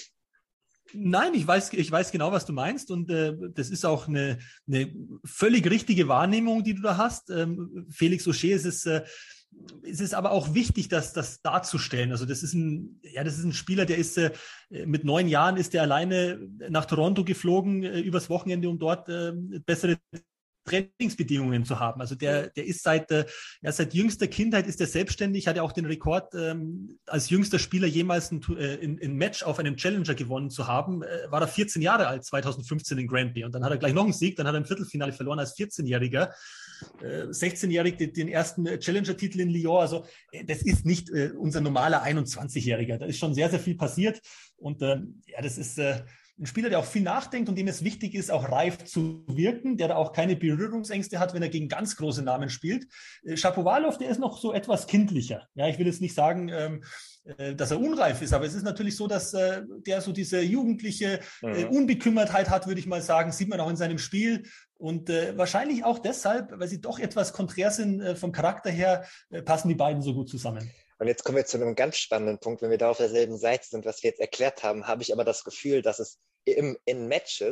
S3: Nein, ich weiß, ich weiß genau, was du meinst, und äh, das ist auch eine, eine völlig richtige Wahrnehmung, die du da hast. Ähm, Felix Auger, ist es, äh, es ist aber auch wichtig, das, das darzustellen. Also das ist ein, ja, das ist ein Spieler, der ist äh, mit neun Jahren ist er alleine nach Toronto geflogen äh, übers Wochenende, um dort äh, bessere Trainingsbedingungen zu haben. Also der, der ist seit, äh, ja, seit jüngster Kindheit ist er selbstständig, hat ja auch den Rekord, ähm, als jüngster Spieler jemals ein, äh, ein, ein Match auf einem Challenger gewonnen zu haben, äh, war er vierzehn Jahre alt, zweitausendfünfzehn in Granby. Und dann hat er gleich noch einen Sieg, dann hat er im Viertelfinale verloren als vierzehnjähriger. Äh, sechzehnjährig den, den ersten Challenger-Titel in Lyon. Also äh, das ist nicht äh, unser normaler einundzwanzigjähriger. Da ist schon sehr, sehr viel passiert. Und äh, ja, das ist äh, ein Spieler, der auch viel nachdenkt und dem es wichtig ist, auch reif zu wirken, der da auch keine Berührungsängste hat, wenn er gegen ganz große Namen spielt. Äh, Shapovalov, der ist noch so etwas kindlicher. Ja, ich will jetzt nicht sagen, ähm, äh, dass er unreif ist, aber es ist natürlich so, dass äh, der so diese jugendliche äh, Unbekümmertheit hat, würde ich mal sagen, sieht man auch in seinem Spiel. Und äh, wahrscheinlich auch deshalb, weil sie doch etwas konträr sind äh, vom Charakter her, äh, passen die beiden so gut zusammen.
S2: Und jetzt kommen wir zu einem ganz spannenden Punkt. Wenn wir da auf derselben Seite sind, was wir jetzt erklärt haben, habe ich aber das Gefühl, dass es im, in Matches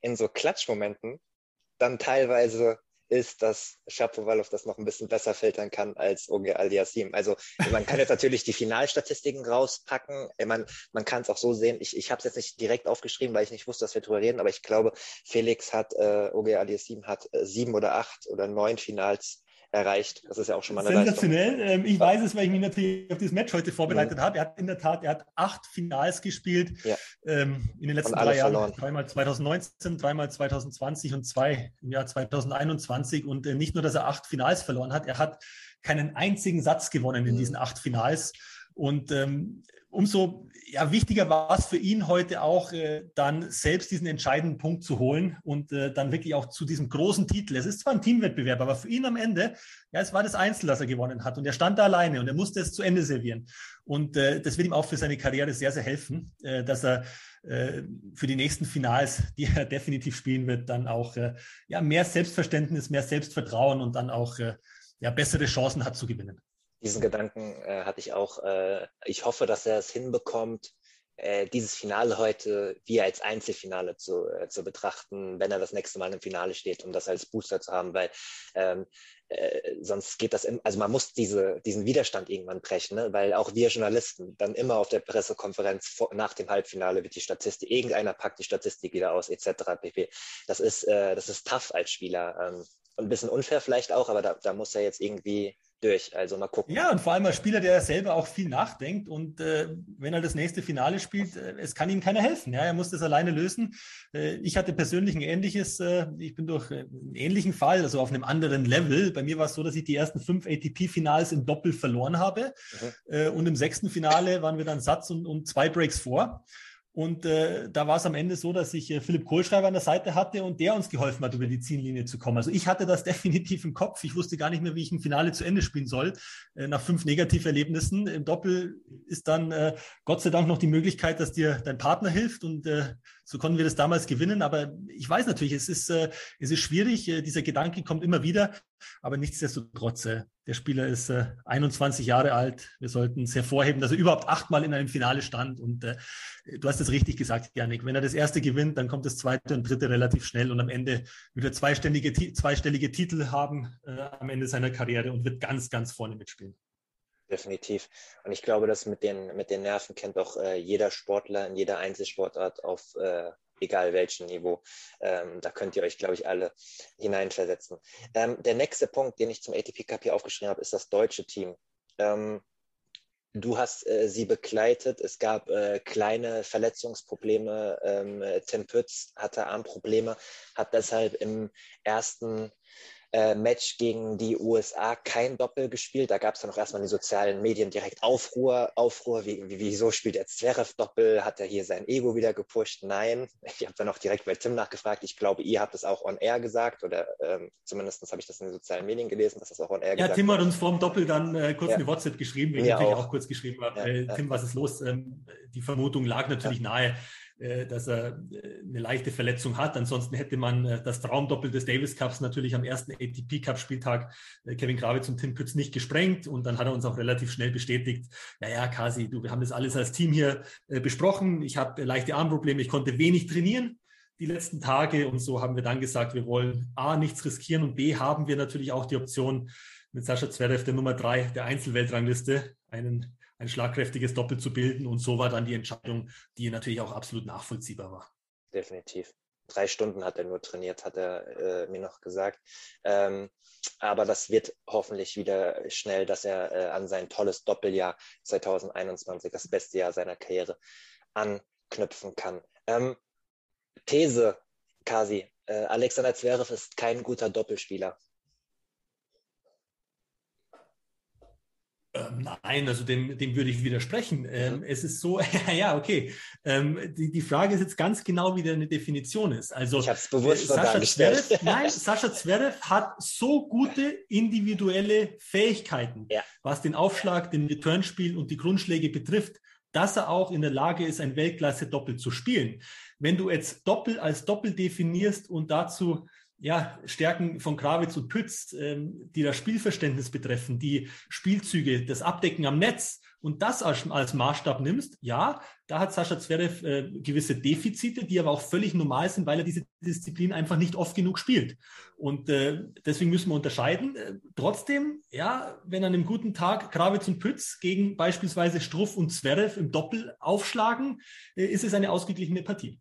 S2: in so Klatschmomenten dann teilweise ist, dass Shapovalov das noch ein bisschen besser filtern kann als Ogier Aliassime. Also man kann jetzt natürlich die Finalstatistiken rauspacken. Man, man kann es auch so sehen. Ich, ich habe es jetzt nicht direkt aufgeschrieben, weil ich nicht wusste, dass wir drüber reden, aber ich glaube, Felix hat, äh, Ogier Aliassime hat äh, sieben oder acht oder neun Finals erreicht. Das ist ja auch schon mal eine
S3: sensationell. Leistung. Ähm, ich weiß es, weil ich mich natürlich auf dieses Match heute vorbereitet mhm. habe. Er hat in der Tat, er hat acht Finals gespielt ja. ähm, in den letzten drei Jahren. Verloren. Dreimal zwanzig neunzehn, dreimal zwanzig zwanzig und zwei im Jahr zwanzig einundzwanzig. Und äh, nicht nur, dass er acht Finals verloren hat, er hat keinen einzigen Satz gewonnen in mhm. diesen acht Finals. Und ähm, umso ja, wichtiger war es für ihn heute auch, äh, dann selbst diesen entscheidenden Punkt zu holen und äh, dann wirklich auch zu diesem großen Titel. Es ist zwar ein Teamwettbewerb, aber für ihn am Ende, ja, es war das Einzel, das er gewonnen hat. Und er stand da alleine und er musste es zu Ende servieren. Und äh, das wird ihm auch für seine Karriere sehr, sehr helfen, äh, dass er äh, für die nächsten Finals, die er definitiv spielen wird, dann auch äh, ja, mehr Selbstverständnis, mehr Selbstvertrauen und dann auch äh, ja, bessere Chancen hat zu gewinnen.
S2: Diesen Gedanken äh, hatte ich auch. Äh, ich hoffe, dass er es hinbekommt, äh, dieses Finale heute wie als Einzelfinale zu, äh, zu betrachten, wenn er das nächste Mal im Finale steht, um das als Booster zu haben, weil ähm, äh, sonst geht das, im, also man muss diese, diesen Widerstand irgendwann brechen, ne? Weil auch wir Journalisten dann immer auf der Pressekonferenz vor, nach dem Halbfinale wird die Statistik, irgendeiner packt die Statistik wieder aus, et cetera pp. Das ist, äh, das ist tough als Spieler ähm, und ein bisschen unfair vielleicht auch, aber da, da muss er jetzt irgendwie durch, also mal gucken.
S3: Ja, und vor allem als Spieler, der selber auch viel nachdenkt und äh, wenn er das nächste Finale spielt, äh, es kann ihm keiner helfen. Ja, er muss das alleine lösen. Äh, ich hatte persönlich ein ähnliches, äh, ich bin durch einen ähnlichen Fall, also auf einem anderen Level. Bei mir war es so, dass ich die ersten fünf A T P-Finals im Doppel verloren habe mhm. äh, und im sechsten Finale waren wir dann Satz und, und zwei Breaks vor. Und äh, da war es am Ende so, dass ich äh, Philipp Kohlschreiber an der Seite hatte und der uns geholfen hat, über die Ziellinie zu kommen. Also ich hatte das definitiv im Kopf. Ich wusste gar nicht mehr, wie ich ein Finale zu Ende spielen soll. Äh, nach fünf Negativerlebnissen im Doppel ist dann äh, Gott sei Dank noch die Möglichkeit, dass dir dein Partner hilft. Und äh, so konnten wir das damals gewinnen. Aber ich weiß natürlich, es ist, äh, es ist schwierig. Äh, dieser Gedanke kommt immer wieder. Aber nichtsdestotrotz, äh, der Spieler ist äh, einundzwanzig Jahre alt. Wir sollten es hervorheben, dass er überhaupt achtmal in einem Finale stand. Und äh, du hast es richtig gesagt, Yannick. Wenn er das erste gewinnt, dann kommt das zweite und dritte relativ schnell. Und am Ende wird er zweistellige, zweistellige Titel haben äh, am Ende seiner Karriere und wird ganz, ganz vorne mitspielen.
S2: Definitiv. Und ich glaube, dass mit den, mit den Nerven kennt auch äh, jeder Sportler in jeder Einzelsportart auf äh, egal welchem Niveau. Ähm, da könnt ihr euch, glaube ich, alle hineinversetzen. Ähm, der nächste Punkt, den ich zum A T P Cup hier aufgeschrieben habe, ist das deutsche Team. Ähm, du hast äh, sie begleitet. Es gab äh, kleine Verletzungsprobleme. Ähm, Tim Pütz hatte Armprobleme, hat deshalb im ersten Äh, Match gegen die U S A kein Doppel gespielt. Da gab es dann auch erstmal in den sozialen Medien direkt Aufruhr. Aufruhr, wie, wie, wieso spielt er Zverev Doppel? Hat er hier sein Ego wieder gepusht? Nein. Ich habe dann auch direkt bei Tim nachgefragt. Ich glaube, ihr habt es auch on air gesagt oder ähm, zumindest habe ich das in den sozialen Medien gelesen, dass das auch on air
S3: ja,
S2: gesagt
S3: hat. Ja, Tim hat uns vor dem Doppel dann äh, kurz ja. eine WhatsApp geschrieben, wie ich
S2: Mir
S3: natürlich
S2: auch.
S3: auch kurz geschrieben habe.
S2: Ja,
S3: äh,
S2: ja.
S3: Tim, was ist los? Ähm, die Vermutung lag natürlich ja. nahe, dass er eine leichte Verletzung hat. Ansonsten hätte man das Traumdoppel des Davis Cups natürlich am ersten A T P Cup Spieltag Kevin Grawitz und Tim Pütz nicht gesprengt und dann hat er uns auch relativ schnell bestätigt, ja, ja, Kasi, du, wir haben das alles als Team hier besprochen. Ich habe leichte Armprobleme, ich konnte wenig trainieren die letzten Tage und so haben wir dann gesagt, wir wollen A, nichts riskieren und B, haben wir natürlich auch die Option mit Sascha Zverev, der Nummer drei der Einzelweltrangliste, einen ein schlagkräftiges Doppel zu bilden. Und so war dann die Entscheidung, die natürlich auch absolut nachvollziehbar war.
S2: Definitiv. Drei Stunden hat er nur trainiert, hat er äh, mir noch gesagt. Ähm, aber das wird hoffentlich wieder schnell, dass er äh, an sein tolles Doppeljahr zwanzig einundzwanzig, das beste Jahr seiner Karriere, anknüpfen kann. Ähm, These, Kasi. Äh, Alexander Zverev ist kein guter Doppelspieler.
S3: Ähm, nein, also dem, dem würde ich widersprechen. Ähm, mhm. Es ist so, ja, okay. Ähm, die, die Frage ist jetzt ganz genau, wie deine Definition ist. Also,
S2: ich habe es bewusst
S3: äh,
S2: so dargestellt.
S3: Zverev, nein, Sascha Zverev hat so gute individuelle Fähigkeiten, ja. was den Aufschlag, den Returnspiel und die Grundschläge betrifft, dass er auch in der Lage ist, ein Weltklasse-Doppel zu spielen. Wenn du jetzt Doppel als Doppel definierst und dazu ja, Stärken von Grawitz und Pütz, ähm, die das Spielverständnis betreffen, die Spielzüge, das Abdecken am Netz und das als, als Maßstab nimmst, ja, da hat Sascha Zverev äh, gewisse Defizite, die aber auch völlig normal sind, weil er diese Disziplin einfach nicht oft genug spielt. Und äh, deswegen müssen wir unterscheiden. Äh, trotzdem, ja, wenn an einem guten Tag Krawietz und Pütz gegen beispielsweise Struff und Zverev im Doppel aufschlagen, äh, ist es eine ausgeglichene Partie.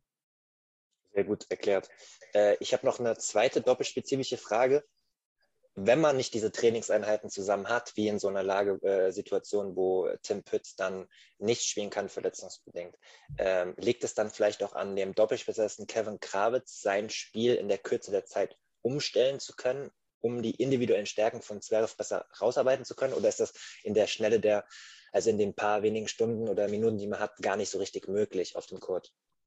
S4: Sehr gut erklärt. Äh, ich habe noch eine zweite doppelspezifische Frage. Wenn man nicht diese Trainingseinheiten zusammen hat, wie in so einer Lagesituation, äh, wo Tim Pütz dann nicht spielen kann, verletzungsbedingt, ähm, liegt es dann vielleicht auch an dem Doppelspezialisten Kevin Krawietz, sein Spiel in der Kürze der Zeit umstellen zu können, um die individuellen Stärken von Zverev besser rausarbeiten zu können? Oder ist das in der Schnelle der, also in den paar wenigen Stunden oder Minuten, die man hat, gar nicht so richtig möglich auf dem Court?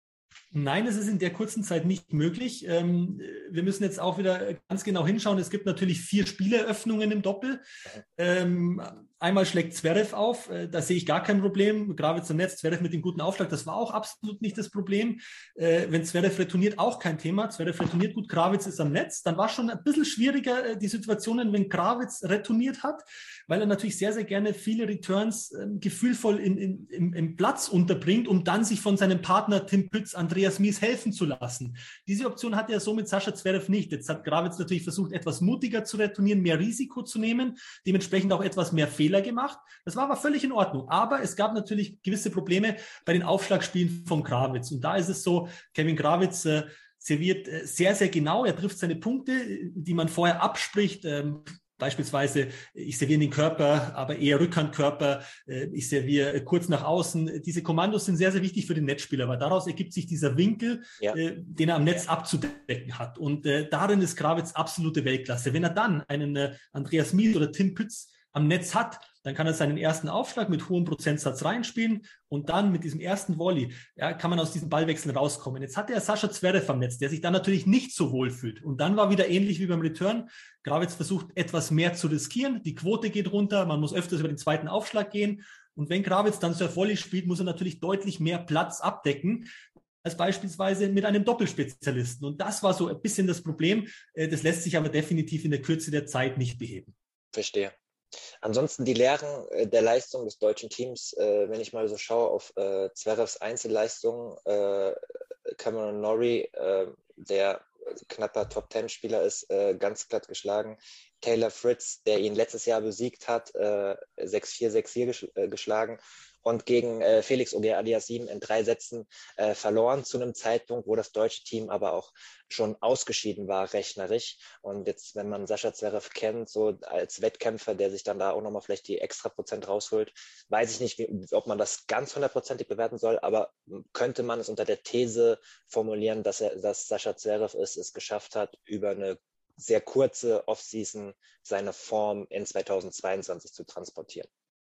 S3: Nein, es ist in der kurzen Zeit nicht möglich. Ähm, wir müssen jetzt auch wieder ganz genau hinschauen. Es gibt natürlich vier Spieleröffnungen im Doppel. Ähm, einmal schlägt Zverev auf, äh, da sehe ich gar kein Problem. Krawietz am Netz, Zverev mit dem guten Aufschlag, das war auch absolut nicht das Problem. Äh, wenn Zverev retourniert, auch kein Thema. Zverev retourniert gut, Krawietz ist am Netz. Dann war schon ein bisschen schwieriger, äh, die Situationen, wenn Krawietz retourniert hat, weil er natürlich sehr, sehr gerne viele Returns äh, gefühlvoll in, in, im, im Platz unterbringt, um dann sich von seinem Partner Tim Pütz, Andreas Mies helfen zu lassen. Diese Option hatte er so mit Sascha Zverev nicht. Jetzt hat Krawietz natürlich versucht, etwas mutiger zu retournieren, mehr Risiko zu nehmen, dementsprechend auch etwas mehr Fehler gemacht. Das war aber völlig in Ordnung. Aber es gab natürlich gewisse Probleme bei den Aufschlagspielen von Krawietz. Und da ist es so, Kevin Krawietz äh, serviert äh, sehr, sehr genau. Er trifft seine Punkte, die man vorher abspricht. Ähm, Beispielsweise, ich serviere in den Körper, aber eher Rückhandkörper, ich serviere kurz nach außen. Diese Kommandos sind sehr, sehr wichtig für den Netzspieler, weil daraus ergibt sich dieser Winkel, ja. den er am Netz abzudecken hat. Und darin ist Krawietz absolute Weltklasse. Wenn er dann einen Andreas Mies oder Tim Pütz am Netz hat, dann kann er seinen ersten Aufschlag mit hohem Prozentsatz reinspielen und dann mit diesem ersten Volley ja, kann man aus diesem Ballwechsel rauskommen. Jetzt hatte er Sascha Zverev am Netz, der sich dann natürlich nicht so wohl fühlt. Und dann war wieder ähnlich wie beim Return. Krawietz versucht etwas mehr zu riskieren. Die Quote geht runter, man muss öfters über den zweiten Aufschlag gehen. Und wenn Krawietz dann Surf Volley spielt, muss er natürlich deutlich mehr Platz abdecken als beispielsweise mit einem Doppelspezialisten. Und das war so ein bisschen das Problem. Das lässt sich aber definitiv in der Kürze der Zeit nicht beheben.
S4: Verstehe. Ansonsten die Lehren äh, der Leistung des deutschen Teams, äh, wenn ich mal so schaue auf äh, Zverevs Einzelleistungen, äh, Cameron Norrie, äh, der knapper Top-Ten-Spieler ist, äh, ganz glatt geschlagen. Taylor Fritz, der ihn letztes Jahr besiegt hat, äh, sechs vier, sechs vier gesch äh, geschlagen und gegen äh, Felix Auger-Aliassime in drei Sätzen äh, verloren zu einem Zeitpunkt, wo das deutsche Team aber auch schon ausgeschieden war, rechnerisch. Und jetzt, wenn man Sascha Zverev kennt, so als Wettkämpfer, der sich dann da auch nochmal vielleicht die extra Prozent rausholt, weiß ich nicht, wie, ob man das ganz hundertprozentig bewerten soll, aber könnte man es unter der These formulieren, dass er, dass Sascha Zverev es, es geschafft hat, über eine sehr kurze Offseason seine Form in zweitausendzweiundzwanzig zu transportieren.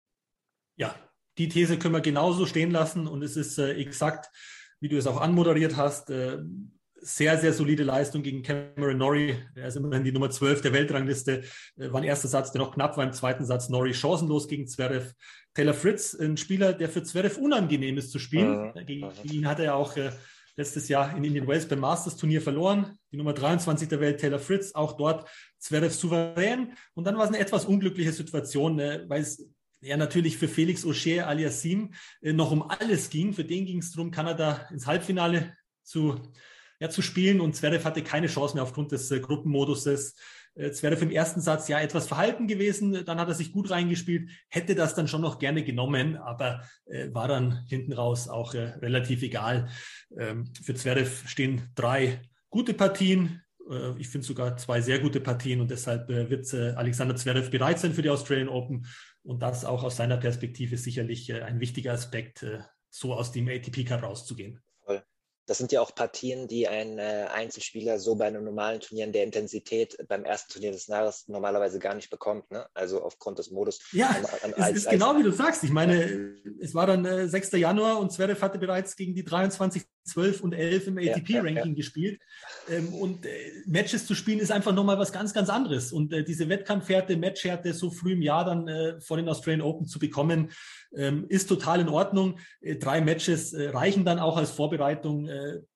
S3: Ja, die These können wir genauso stehen lassen und es ist äh, exakt, wie du es auch anmoderiert hast, äh, sehr, sehr solide Leistung gegen Cameron Norrie. Er ist immerhin die Nummer zwölf der Weltrangliste. Äh, war ein erster Satz, der noch knapp war. Im zweiten Satz Norrie chancenlos gegen Zverev. Taylor Fritz, ein Spieler, der für Zverev unangenehm ist zu spielen. Mhm. Gegen ihn hat er auch äh, letztes Jahr in Indian Wells beim Masters-Turnier verloren. Die Nummer dreiundzwanzig der Welt, Taylor Fritz, auch dort Zverev souverän. Und dann war es eine etwas unglückliche Situation, äh, weil es ja natürlich für Felix Auger-Aliassime äh, noch um alles ging. Für den ging es darum, Kanada ins Halbfinale zu, ja, zu spielen und Zverev hatte keine Chance mehr aufgrund des äh, Gruppenmoduses. Äh, Zverev im ersten Satz ja etwas verhalten gewesen, dann hat er sich gut reingespielt, hätte das dann schon noch gerne genommen, aber äh, war dann hinten raus auch äh, relativ egal. Ähm, für Zverev stehen drei gute Partien. Äh, ich finde sogar zwei sehr gute Partien und deshalb äh, wird äh, Alexander Zverev bereit sein für die Australian Open. Und das auch aus seiner Perspektive sicherlich äh, ein wichtiger Aspekt, äh, so aus dem A T P Cup rauszugehen.
S4: Voll. Das sind ja auch Partien, die ein äh, Einzelspieler so bei einem normalen Turnier in der Intensität beim ersten Turnier des Jahres normalerweise gar nicht bekommt, ne? Also aufgrund des Modus.
S3: Ja,
S4: an, an,
S3: es
S4: als,
S3: ist genau
S4: als,
S3: wie du sagst. Ich meine, ja. Es war dann äh, sechster Januar und Zverev hatte bereits gegen die dreiundzwanzig, zwölf und elf im A T P-Ranking ja, ja, ja. gespielt. Ähm, und äh, Matches zu spielen ist einfach nochmal was ganz, ganz anderes. Und äh, diese Wettkampfhärte, Matchhärte so früh im Jahr dann äh, vor den Australian Open zu bekommen, ähm, ist total in Ordnung. Äh, drei Matches äh, reichen dann auch als Vorbereitung. Äh,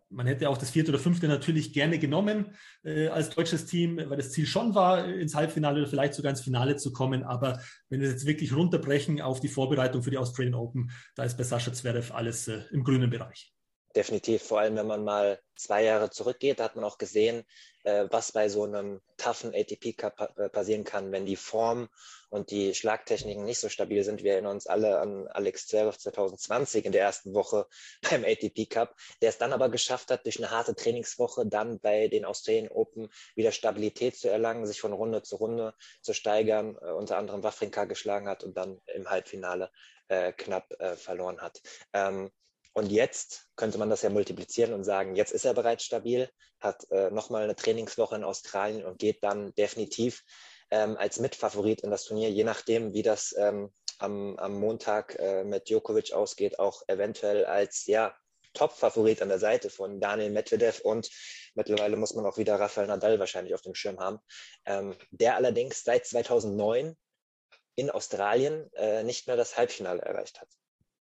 S3: man hätte auch das vierte oder fünfte natürlich gerne genommen äh, als deutsches Team, weil das Ziel schon war, ins Halbfinale oder vielleicht sogar ins Finale zu kommen. Aber wenn wir jetzt wirklich runterbrechen auf die Vorbereitung für die Australian Open, da ist bei Sascha Zverev alles äh, im grünen Bereich.
S4: Definitiv, vor allem wenn man mal zwei Jahre zurückgeht, da hat man auch gesehen, äh, was bei so einem toughen A T P Cup äh, passieren kann, wenn die Form und die Schlagtechniken nicht so stabil sind. Wir erinnern uns alle an Alex Zverev zwanzig zwanzig in der ersten Woche beim A T P Cup, der es dann aber geschafft hat, durch eine harte Trainingswoche dann bei den Australian Open wieder Stabilität zu erlangen, sich von Runde zu Runde zu steigern, äh, unter anderem Wawrinka geschlagen hat und dann im Halbfinale äh, knapp äh, verloren hat. Ähm, Und jetzt könnte man das ja multiplizieren und sagen, jetzt ist er bereits stabil, hat äh, nochmal eine Trainingswoche in Australien und geht dann definitiv ähm, als Mitfavorit in das Turnier, je nachdem, wie das ähm, am, am Montag äh, mit Djokovic ausgeht, auch eventuell als ja, Top-Favorit an der Seite von Daniil Medvedev und mittlerweile muss man auch wieder Rafael Nadal wahrscheinlich auf dem Schirm haben, ähm, der allerdings seit zweitausendneun in Australien äh, nicht mehr das Halbfinale erreicht hat.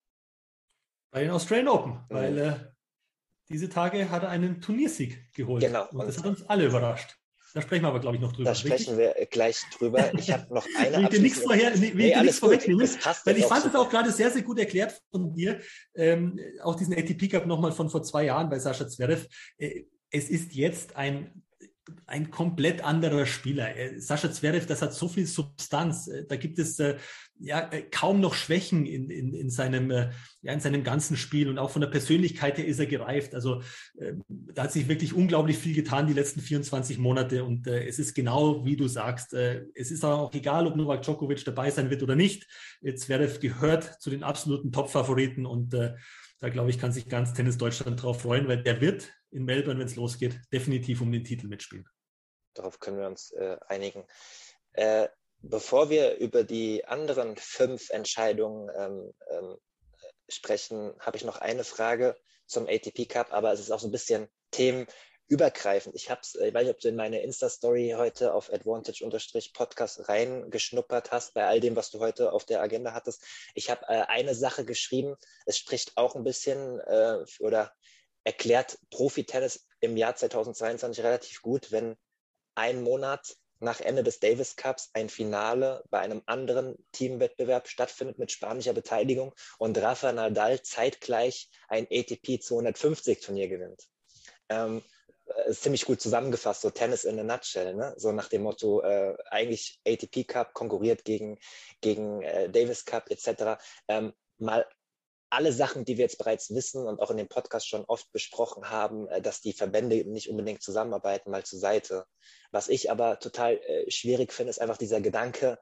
S3: Bei den Australian Open, weil äh, diese Tage hat er einen Turniersieg geholt.
S4: Genau.
S3: Und das hat uns alle überrascht. Da sprechen wir aber, glaube ich, noch drüber.
S4: Da sprechen richtig? wir gleich drüber. Ich habe noch eine
S3: Will ich dir nichts vorher, will nee, dir nichts vorwegnehmen, weil ich fand es auch gerade sehr, sehr gut erklärt von dir. Ähm, auch diesen A T P Cup nochmal von vor zwei Jahren bei Sascha Zverev. Äh, es ist jetzt ein ein komplett anderer Spieler. Sascha Zverev, das hat so viel Substanz. Da gibt es äh, ja kaum noch Schwächen in, in, in, seinem, äh, ja, in seinem ganzen Spiel und auch von der Persönlichkeit her ist er gereift. Also äh, da hat sich wirklich unglaublich viel getan die letzten vierundzwanzig Monate und äh, es ist genau, wie du sagst, äh, es ist auch egal, ob Novak Djokovic dabei sein wird oder nicht. Zverev gehört zu den absoluten Top-Favoriten und äh, da, glaube ich, kann sich ganz Tennis Deutschland drauf freuen, weil der wird in Melbourne, wenn es losgeht, definitiv um den Titel mitspielen.
S4: Darauf können wir uns äh, einigen. Äh, bevor wir über die anderen fünf Entscheidungen ähm, ähm, sprechen, habe ich noch eine Frage zum A T P Cup, aber es ist auch so ein bisschen themenübergreifend. Ich habe es, ich weiß nicht, ob du in meine Insta-Story heute auf Advantage-Podcast reingeschnuppert hast, bei all dem, was du heute auf der Agenda hattest. Ich habe äh, eine Sache geschrieben, es spricht auch ein bisschen äh, oder erklärt Profi-Tennis im Jahr zweitausendzweiundzwanzig relativ gut, wenn ein Monat nach Ende des Davis Cups ein Finale bei einem anderen Teamwettbewerb stattfindet mit spanischer Beteiligung und Rafa Nadal zeitgleich ein A T P zweihundertfünfzig Turnier gewinnt. Ähm, ist ziemlich gut zusammengefasst, so Tennis in a nutshell, ne? So nach dem Motto, äh, eigentlich A T P Cup konkurriert gegen, gegen äh, Davis Cup et cetera. Ähm, mal alle Sachen, die wir jetzt bereits wissen und auch in dem Podcast schon oft besprochen haben, dass die Verbände nicht unbedingt zusammenarbeiten, mal zur Seite. Was ich aber total äh, schwierig finde, ist einfach dieser Gedanke,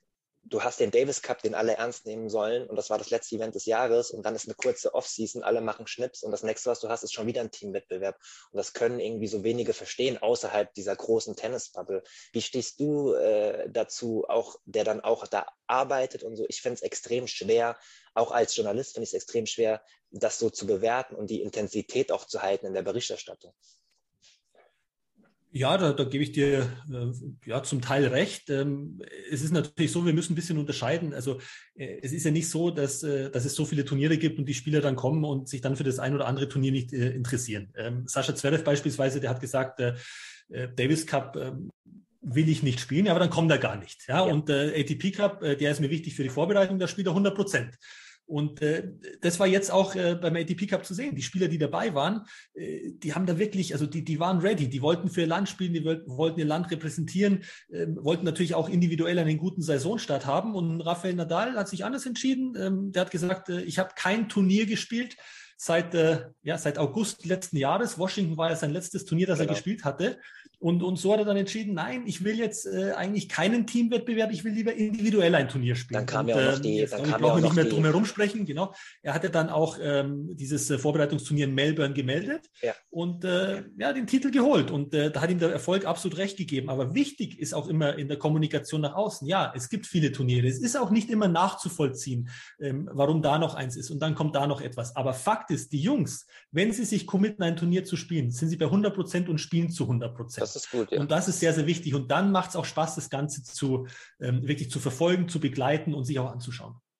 S4: du hast den Davis Cup, den alle ernst nehmen sollen und das war das letzte Event des Jahres und dann ist eine kurze Off-Season, alle machen Schnips und das nächste, was du hast, ist schon wieder ein Teamwettbewerb und das können irgendwie so wenige verstehen außerhalb dieser großen Tennisbubble. Wie stehst du äh, dazu, auch der dann auch da arbeitet und so? Ich finde es extrem schwer, auch als Journalist finde ich es extrem schwer, das so zu bewerten und die Intensität auch zu halten in der Berichterstattung.
S3: Ja, da, da gebe ich dir äh, ja zum Teil recht. Ähm, es ist natürlich so, wir müssen ein bisschen unterscheiden. Also äh, es ist ja nicht so, dass, äh, dass es so viele Turniere gibt und die Spieler dann kommen und sich dann für das ein oder andere Turnier nicht äh, interessieren. Ähm, Sascha Zverev beispielsweise, der hat gesagt, äh, Davis Cup äh, will ich nicht spielen, aber dann kommt er gar nicht. Ja? Ja. Und äh, A T P Cup, äh, der ist mir wichtig für die Vorbereitung, da spielt er hundert Prozent. Und äh, das war jetzt auch äh, beim A T P Cup zu sehen. Die Spieler, die dabei waren, äh, die haben da wirklich, also die, die waren ready. Die wollten für ihr Land spielen, die wollten ihr Land repräsentieren, äh, wollten natürlich auch individuell einen guten Saisonstart haben. Und Rafael Nadal hat sich anders entschieden. Ähm, der hat gesagt, äh, ich habe kein Turnier gespielt seit, äh, ja, seit August letzten Jahres. Washington war ja sein letztes Turnier, das genau. er gespielt hatte. Und, und so hat er dann entschieden, nein, ich will jetzt äh, eigentlich keinen Teamwettbewerb, ich will lieber individuell ein Turnier spielen.
S4: Dann kam
S3: und,
S4: ja auch noch die...
S3: Jetzt, dann kam brauchen wir nicht mehr drum herum sprechen, genau. Er hatte dann auch ähm, dieses äh, Vorbereitungsturnier in Melbourne gemeldet ja. und äh, ja, den Titel geholt. Und äh, da hat ihm der Erfolg absolut recht gegeben. Aber wichtig ist auch immer in der Kommunikation nach außen, ja, es gibt viele Turniere. Es ist auch nicht immer nachzuvollziehen, ähm, warum da noch eins ist und dann kommt da noch etwas. Aber Fakt ist, die Jungs, wenn sie sich committen, ein Turnier zu spielen, sind sie bei hundert Prozent und spielen zu hundert Prozent.
S4: Das ist gut, ja.
S3: Und das ist sehr, sehr wichtig. Und dann macht es auch Spaß, das Ganze zu ähm, wirklich zu verfolgen, zu begleiten und sich auch anzuschauen.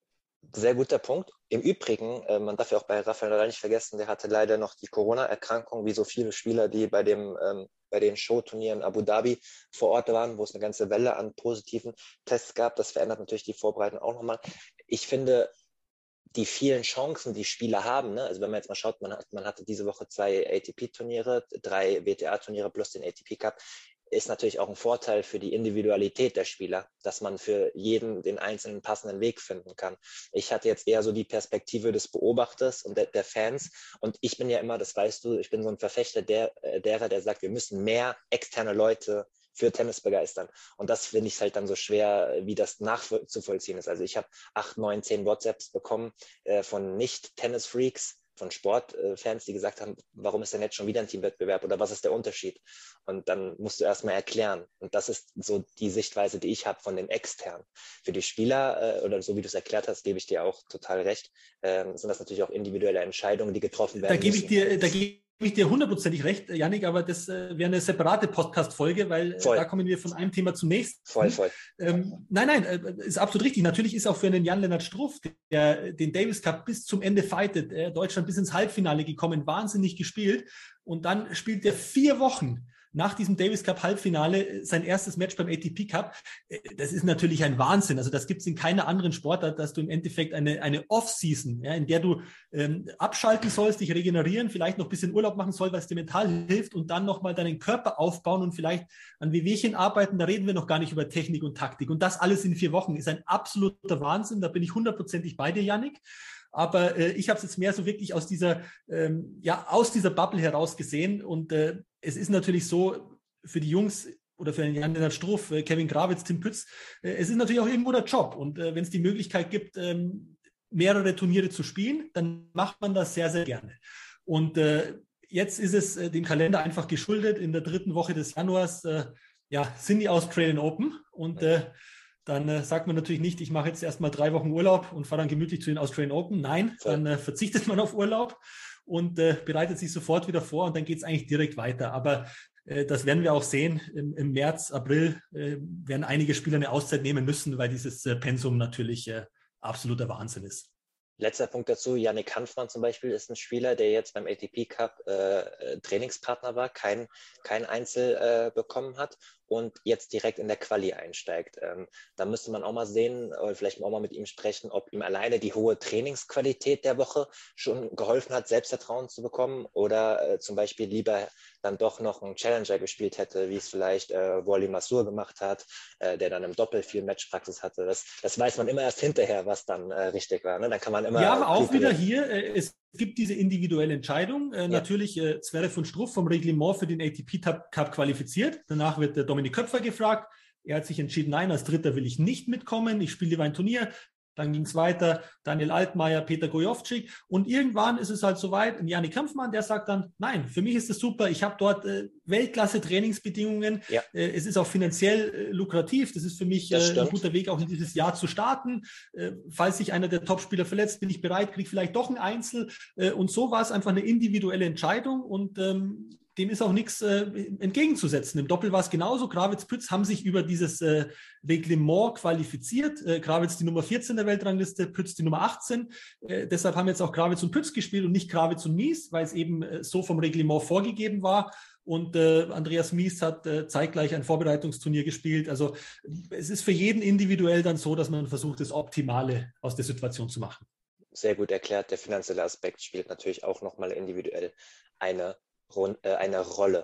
S4: Sehr guter Punkt. Im Übrigen, äh, man darf ja auch bei Rafael Nadal nicht vergessen, der hatte leider noch die Corona-Erkrankung, wie so viele Spieler, die bei dem ähm, bei den Showturnieren Abu Dhabi vor Ort waren, wo es eine ganze Welle an positiven Tests gab. Das verändert natürlich die Vorbereitung auch nochmal. Ich finde, die vielen Chancen, die Spieler haben, ne? Also wenn man jetzt mal schaut, man, hat, man hatte diese Woche zwei A T P-Turniere, drei W T A-Turniere plus den A T P-Cup, ist natürlich auch ein Vorteil für die Individualität der Spieler, dass man für jeden den einzelnen passenden Weg finden kann. Ich hatte jetzt eher so die Perspektive des Beobachters und der, der Fans, und ich bin ja immer, das weißt du, ich bin so ein Verfechter der, derer, der sagt, wir müssen mehr externe Leute für Tennis begeistern. Und das finde ich halt dann so schwer, wie das nachzuvollziehen ist. Also ich habe acht, neun, zehn WhatsApps bekommen äh, von Nicht-Tennis-Freaks, von Sportfans, die gesagt haben, warum ist denn jetzt schon wieder ein Teamwettbewerb oder was ist der Unterschied? Und dann musst du erstmal erklären. Und das ist so die Sichtweise, die ich habe von den Externen. Für die Spieler, äh, oder so wie du es erklärt hast, gebe ich dir auch total recht, äh, sind das natürlich auch individuelle Entscheidungen, die getroffen werden
S3: Da gebe
S4: müssen.
S3: ich dir, da gebe ich dir hundertprozentig recht, Yannick, aber das äh, wäre eine separate Podcast-Folge, weil äh, da kommen wir von einem Thema zum nächsten.
S4: Voll, voll.
S3: Ähm, nein, nein, äh, ist absolut richtig. Natürlich ist auch für einen Jan-Lennart Struff, der den Davis Cup bis zum Ende fightet, äh, Deutschland bis ins Halbfinale gekommen, wahnsinnig gespielt, und dann spielt er vier Wochen nach diesem Davis Cup Halbfinale sein erstes Match beim A T P Cup. Das ist natürlich ein Wahnsinn. Also das gibt es in keiner anderen Sportart, dass du im Endeffekt eine, eine Off-Season, ja, in der du ähm, abschalten sollst, dich regenerieren, vielleicht noch ein bisschen Urlaub machen sollst, was dir mental hilft, und dann nochmal deinen Körper aufbauen und vielleicht an Wehwehchen arbeiten. Da reden wir noch gar nicht über Technik und Taktik. Und das alles in vier Wochen ist ein absoluter Wahnsinn. Da bin ich hundertprozentig bei dir, Yannick. Aber äh, ich habe es jetzt mehr so wirklich aus dieser, ähm, ja, aus dieser Bubble heraus gesehen. Und äh, es ist natürlich so, für die Jungs oder für den Jan-Lennart Struff, äh, Kevin Grawitz, Tim Pütz, äh, es ist natürlich auch irgendwo der Job. Und äh, wenn es die Möglichkeit gibt, ähm, mehrere Turniere zu spielen, dann macht man das sehr, sehr gerne. Und äh, jetzt ist es äh, dem Kalender einfach geschuldet. In der dritten Woche des Januars äh, ja, sind die Australian Open. Und äh, dann äh, sagt man natürlich nicht, ich mache jetzt erstmal drei Wochen Urlaub und fahre dann gemütlich zu den Australian Open. Nein, dann äh, verzichtet man auf Urlaub und äh, bereitet sich sofort wieder vor, und dann geht es eigentlich direkt weiter. Aber äh, das werden wir auch sehen. Im, im März, April äh, werden einige Spieler eine Auszeit nehmen müssen, weil dieses äh, Pensum natürlich äh, absoluter Wahnsinn ist.
S4: Letzter Punkt dazu, Yannick Hanfmann zum Beispiel ist ein Spieler, der jetzt beim A T P Cup äh, Trainingspartner war, kein, kein Einzel äh, bekommen hat und jetzt direkt in der Quali einsteigt. Ähm, da müsste man auch mal sehen, oder vielleicht auch mal mit ihm sprechen, ob ihm alleine die hohe Trainingsqualität der Woche schon geholfen hat, Selbstvertrauen zu bekommen, oder äh, zum Beispiel lieber dann doch noch einen Challenger gespielt hätte, wie es vielleicht äh, Wally Masur gemacht hat, äh, der dann im Doppel viel Matchpraxis hatte. Das, das weiß man immer erst hinterher, was dann äh, richtig war. Ne? Dann kann man immer.
S3: Ja, aber auch wieder hier, äh, es gibt diese individuelle Entscheidung. Äh, ja. Natürlich äh, Zverev von Struff vom Reglement für den A T P Cup qualifiziert. Danach wird der Dominik Köpfer gefragt. Er hat sich entschieden, nein, als Dritter will ich nicht mitkommen. Ich spiele lieber ein Turnier. Dann ging es weiter, Daniel Altmaier, Peter Gojovcik, und irgendwann ist es halt soweit, ein Yannick Hanfmann, der sagt dann, nein, für mich ist das super, ich habe dort äh, Weltklasse-Trainingsbedingungen, ja. äh, es ist auch finanziell äh, lukrativ, das ist für mich äh, ein guter Weg, auch in dieses Jahr zu starten. Äh, falls sich einer der Topspieler verletzt, bin ich bereit, kriege vielleicht doch ein Einzel, äh, und so war es einfach eine individuelle Entscheidung, und ähm, dem ist auch nichts äh, entgegenzusetzen. Im Doppel war es genauso. Grawitz-Pütz haben sich über dieses äh, Reglement qualifiziert. Äh, Grawitz die Nummer vierzehn der Weltrangliste, Pütz die Nummer achtzehn. Äh, deshalb haben jetzt auch Grawitz und Pütz gespielt und nicht Grawitz und Mies, weil es eben äh, so vom Reglement vorgegeben war. Und äh, Andreas Mies hat äh, zeitgleich ein Vorbereitungsturnier gespielt. Also es ist für jeden individuell dann so, dass man versucht, das Optimale aus der Situation zu machen.
S4: Sehr gut erklärt. Der finanzielle Aspekt spielt natürlich auch nochmal individuell eine eine Rolle.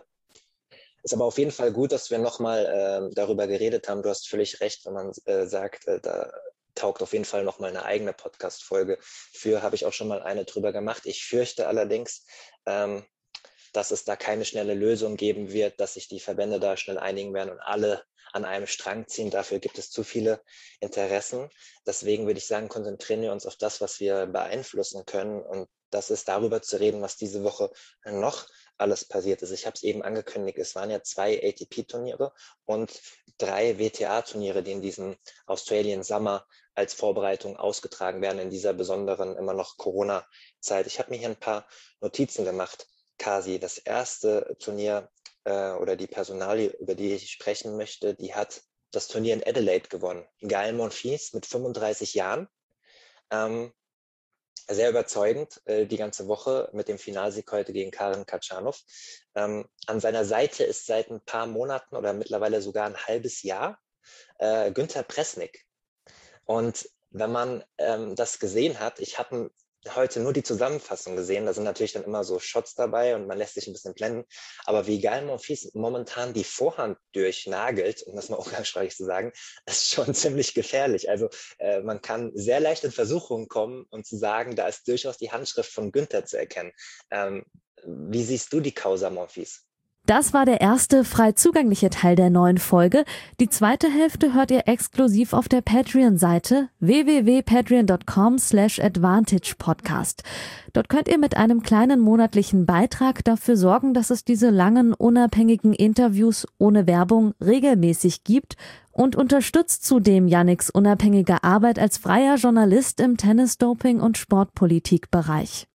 S4: Ist aber auf jeden Fall gut, dass wir nochmal äh, darüber geredet haben. Du hast völlig recht, wenn man äh, sagt, äh, da taugt auf jeden Fall nochmal eine eigene Podcast-Folge für, habe ich auch schon mal eine drüber gemacht. Ich fürchte allerdings, ähm, dass es da keine schnelle Lösung geben wird, dass sich die Verbände da schnell einigen werden und alle an einem Strang ziehen. Dafür gibt es zu viele Interessen. Deswegen würde ich sagen, konzentrieren wir uns auf das, was wir beeinflussen können, und das ist darüber zu reden, was diese Woche noch alles passiert ist. Ich habe es eben angekündigt, es waren ja zwei A T P-Turniere und drei W T A-Turniere, die in diesem Australian Summer als Vorbereitung ausgetragen werden, in dieser besonderen, immer noch Corona-Zeit. Ich habe mir hier ein paar Notizen gemacht. Kasi, das erste Turnier äh, oder die Personalie, über die ich sprechen möchte, die hat das Turnier in Adelaide gewonnen. Gael Monfils mit fünfunddreißig Jahren Ähm, sehr überzeugend äh, die ganze Woche mit dem Finalsieg heute gegen Karen Khachanov. Ähm, an seiner Seite ist seit ein paar Monaten oder mittlerweile sogar ein halbes Jahr äh, Günther Presnik. Und wenn man ähm, das gesehen hat, ich habe heute nur die Zusammenfassung gesehen, da sind natürlich dann immer so Shots dabei und man lässt sich ein bisschen blenden, aber wie geil Monfils momentan die Vorhand durchnagelt, um das mal umgangssprachlich zu sagen, ist schon ziemlich gefährlich. Also äh, man kann sehr leicht in Versuchung kommen und zu sagen, da ist durchaus die Handschrift von Günther zu erkennen. Ähm, wie siehst du die Causa Monfils?
S1: Das war der erste frei zugängliche Teil der neuen Folge. Die zweite Hälfte hört ihr exklusiv auf der Patreon-Seite w w w punkt patreon punkt com slash advantage podcast. Dort könnt ihr mit einem kleinen monatlichen Beitrag dafür sorgen, dass es diese langen, unabhängigen Interviews ohne Werbung regelmäßig gibt und unterstützt zudem Yannicks unabhängige Arbeit als freier Journalist im Tennis-Doping- und Sportpolitik-Bereich.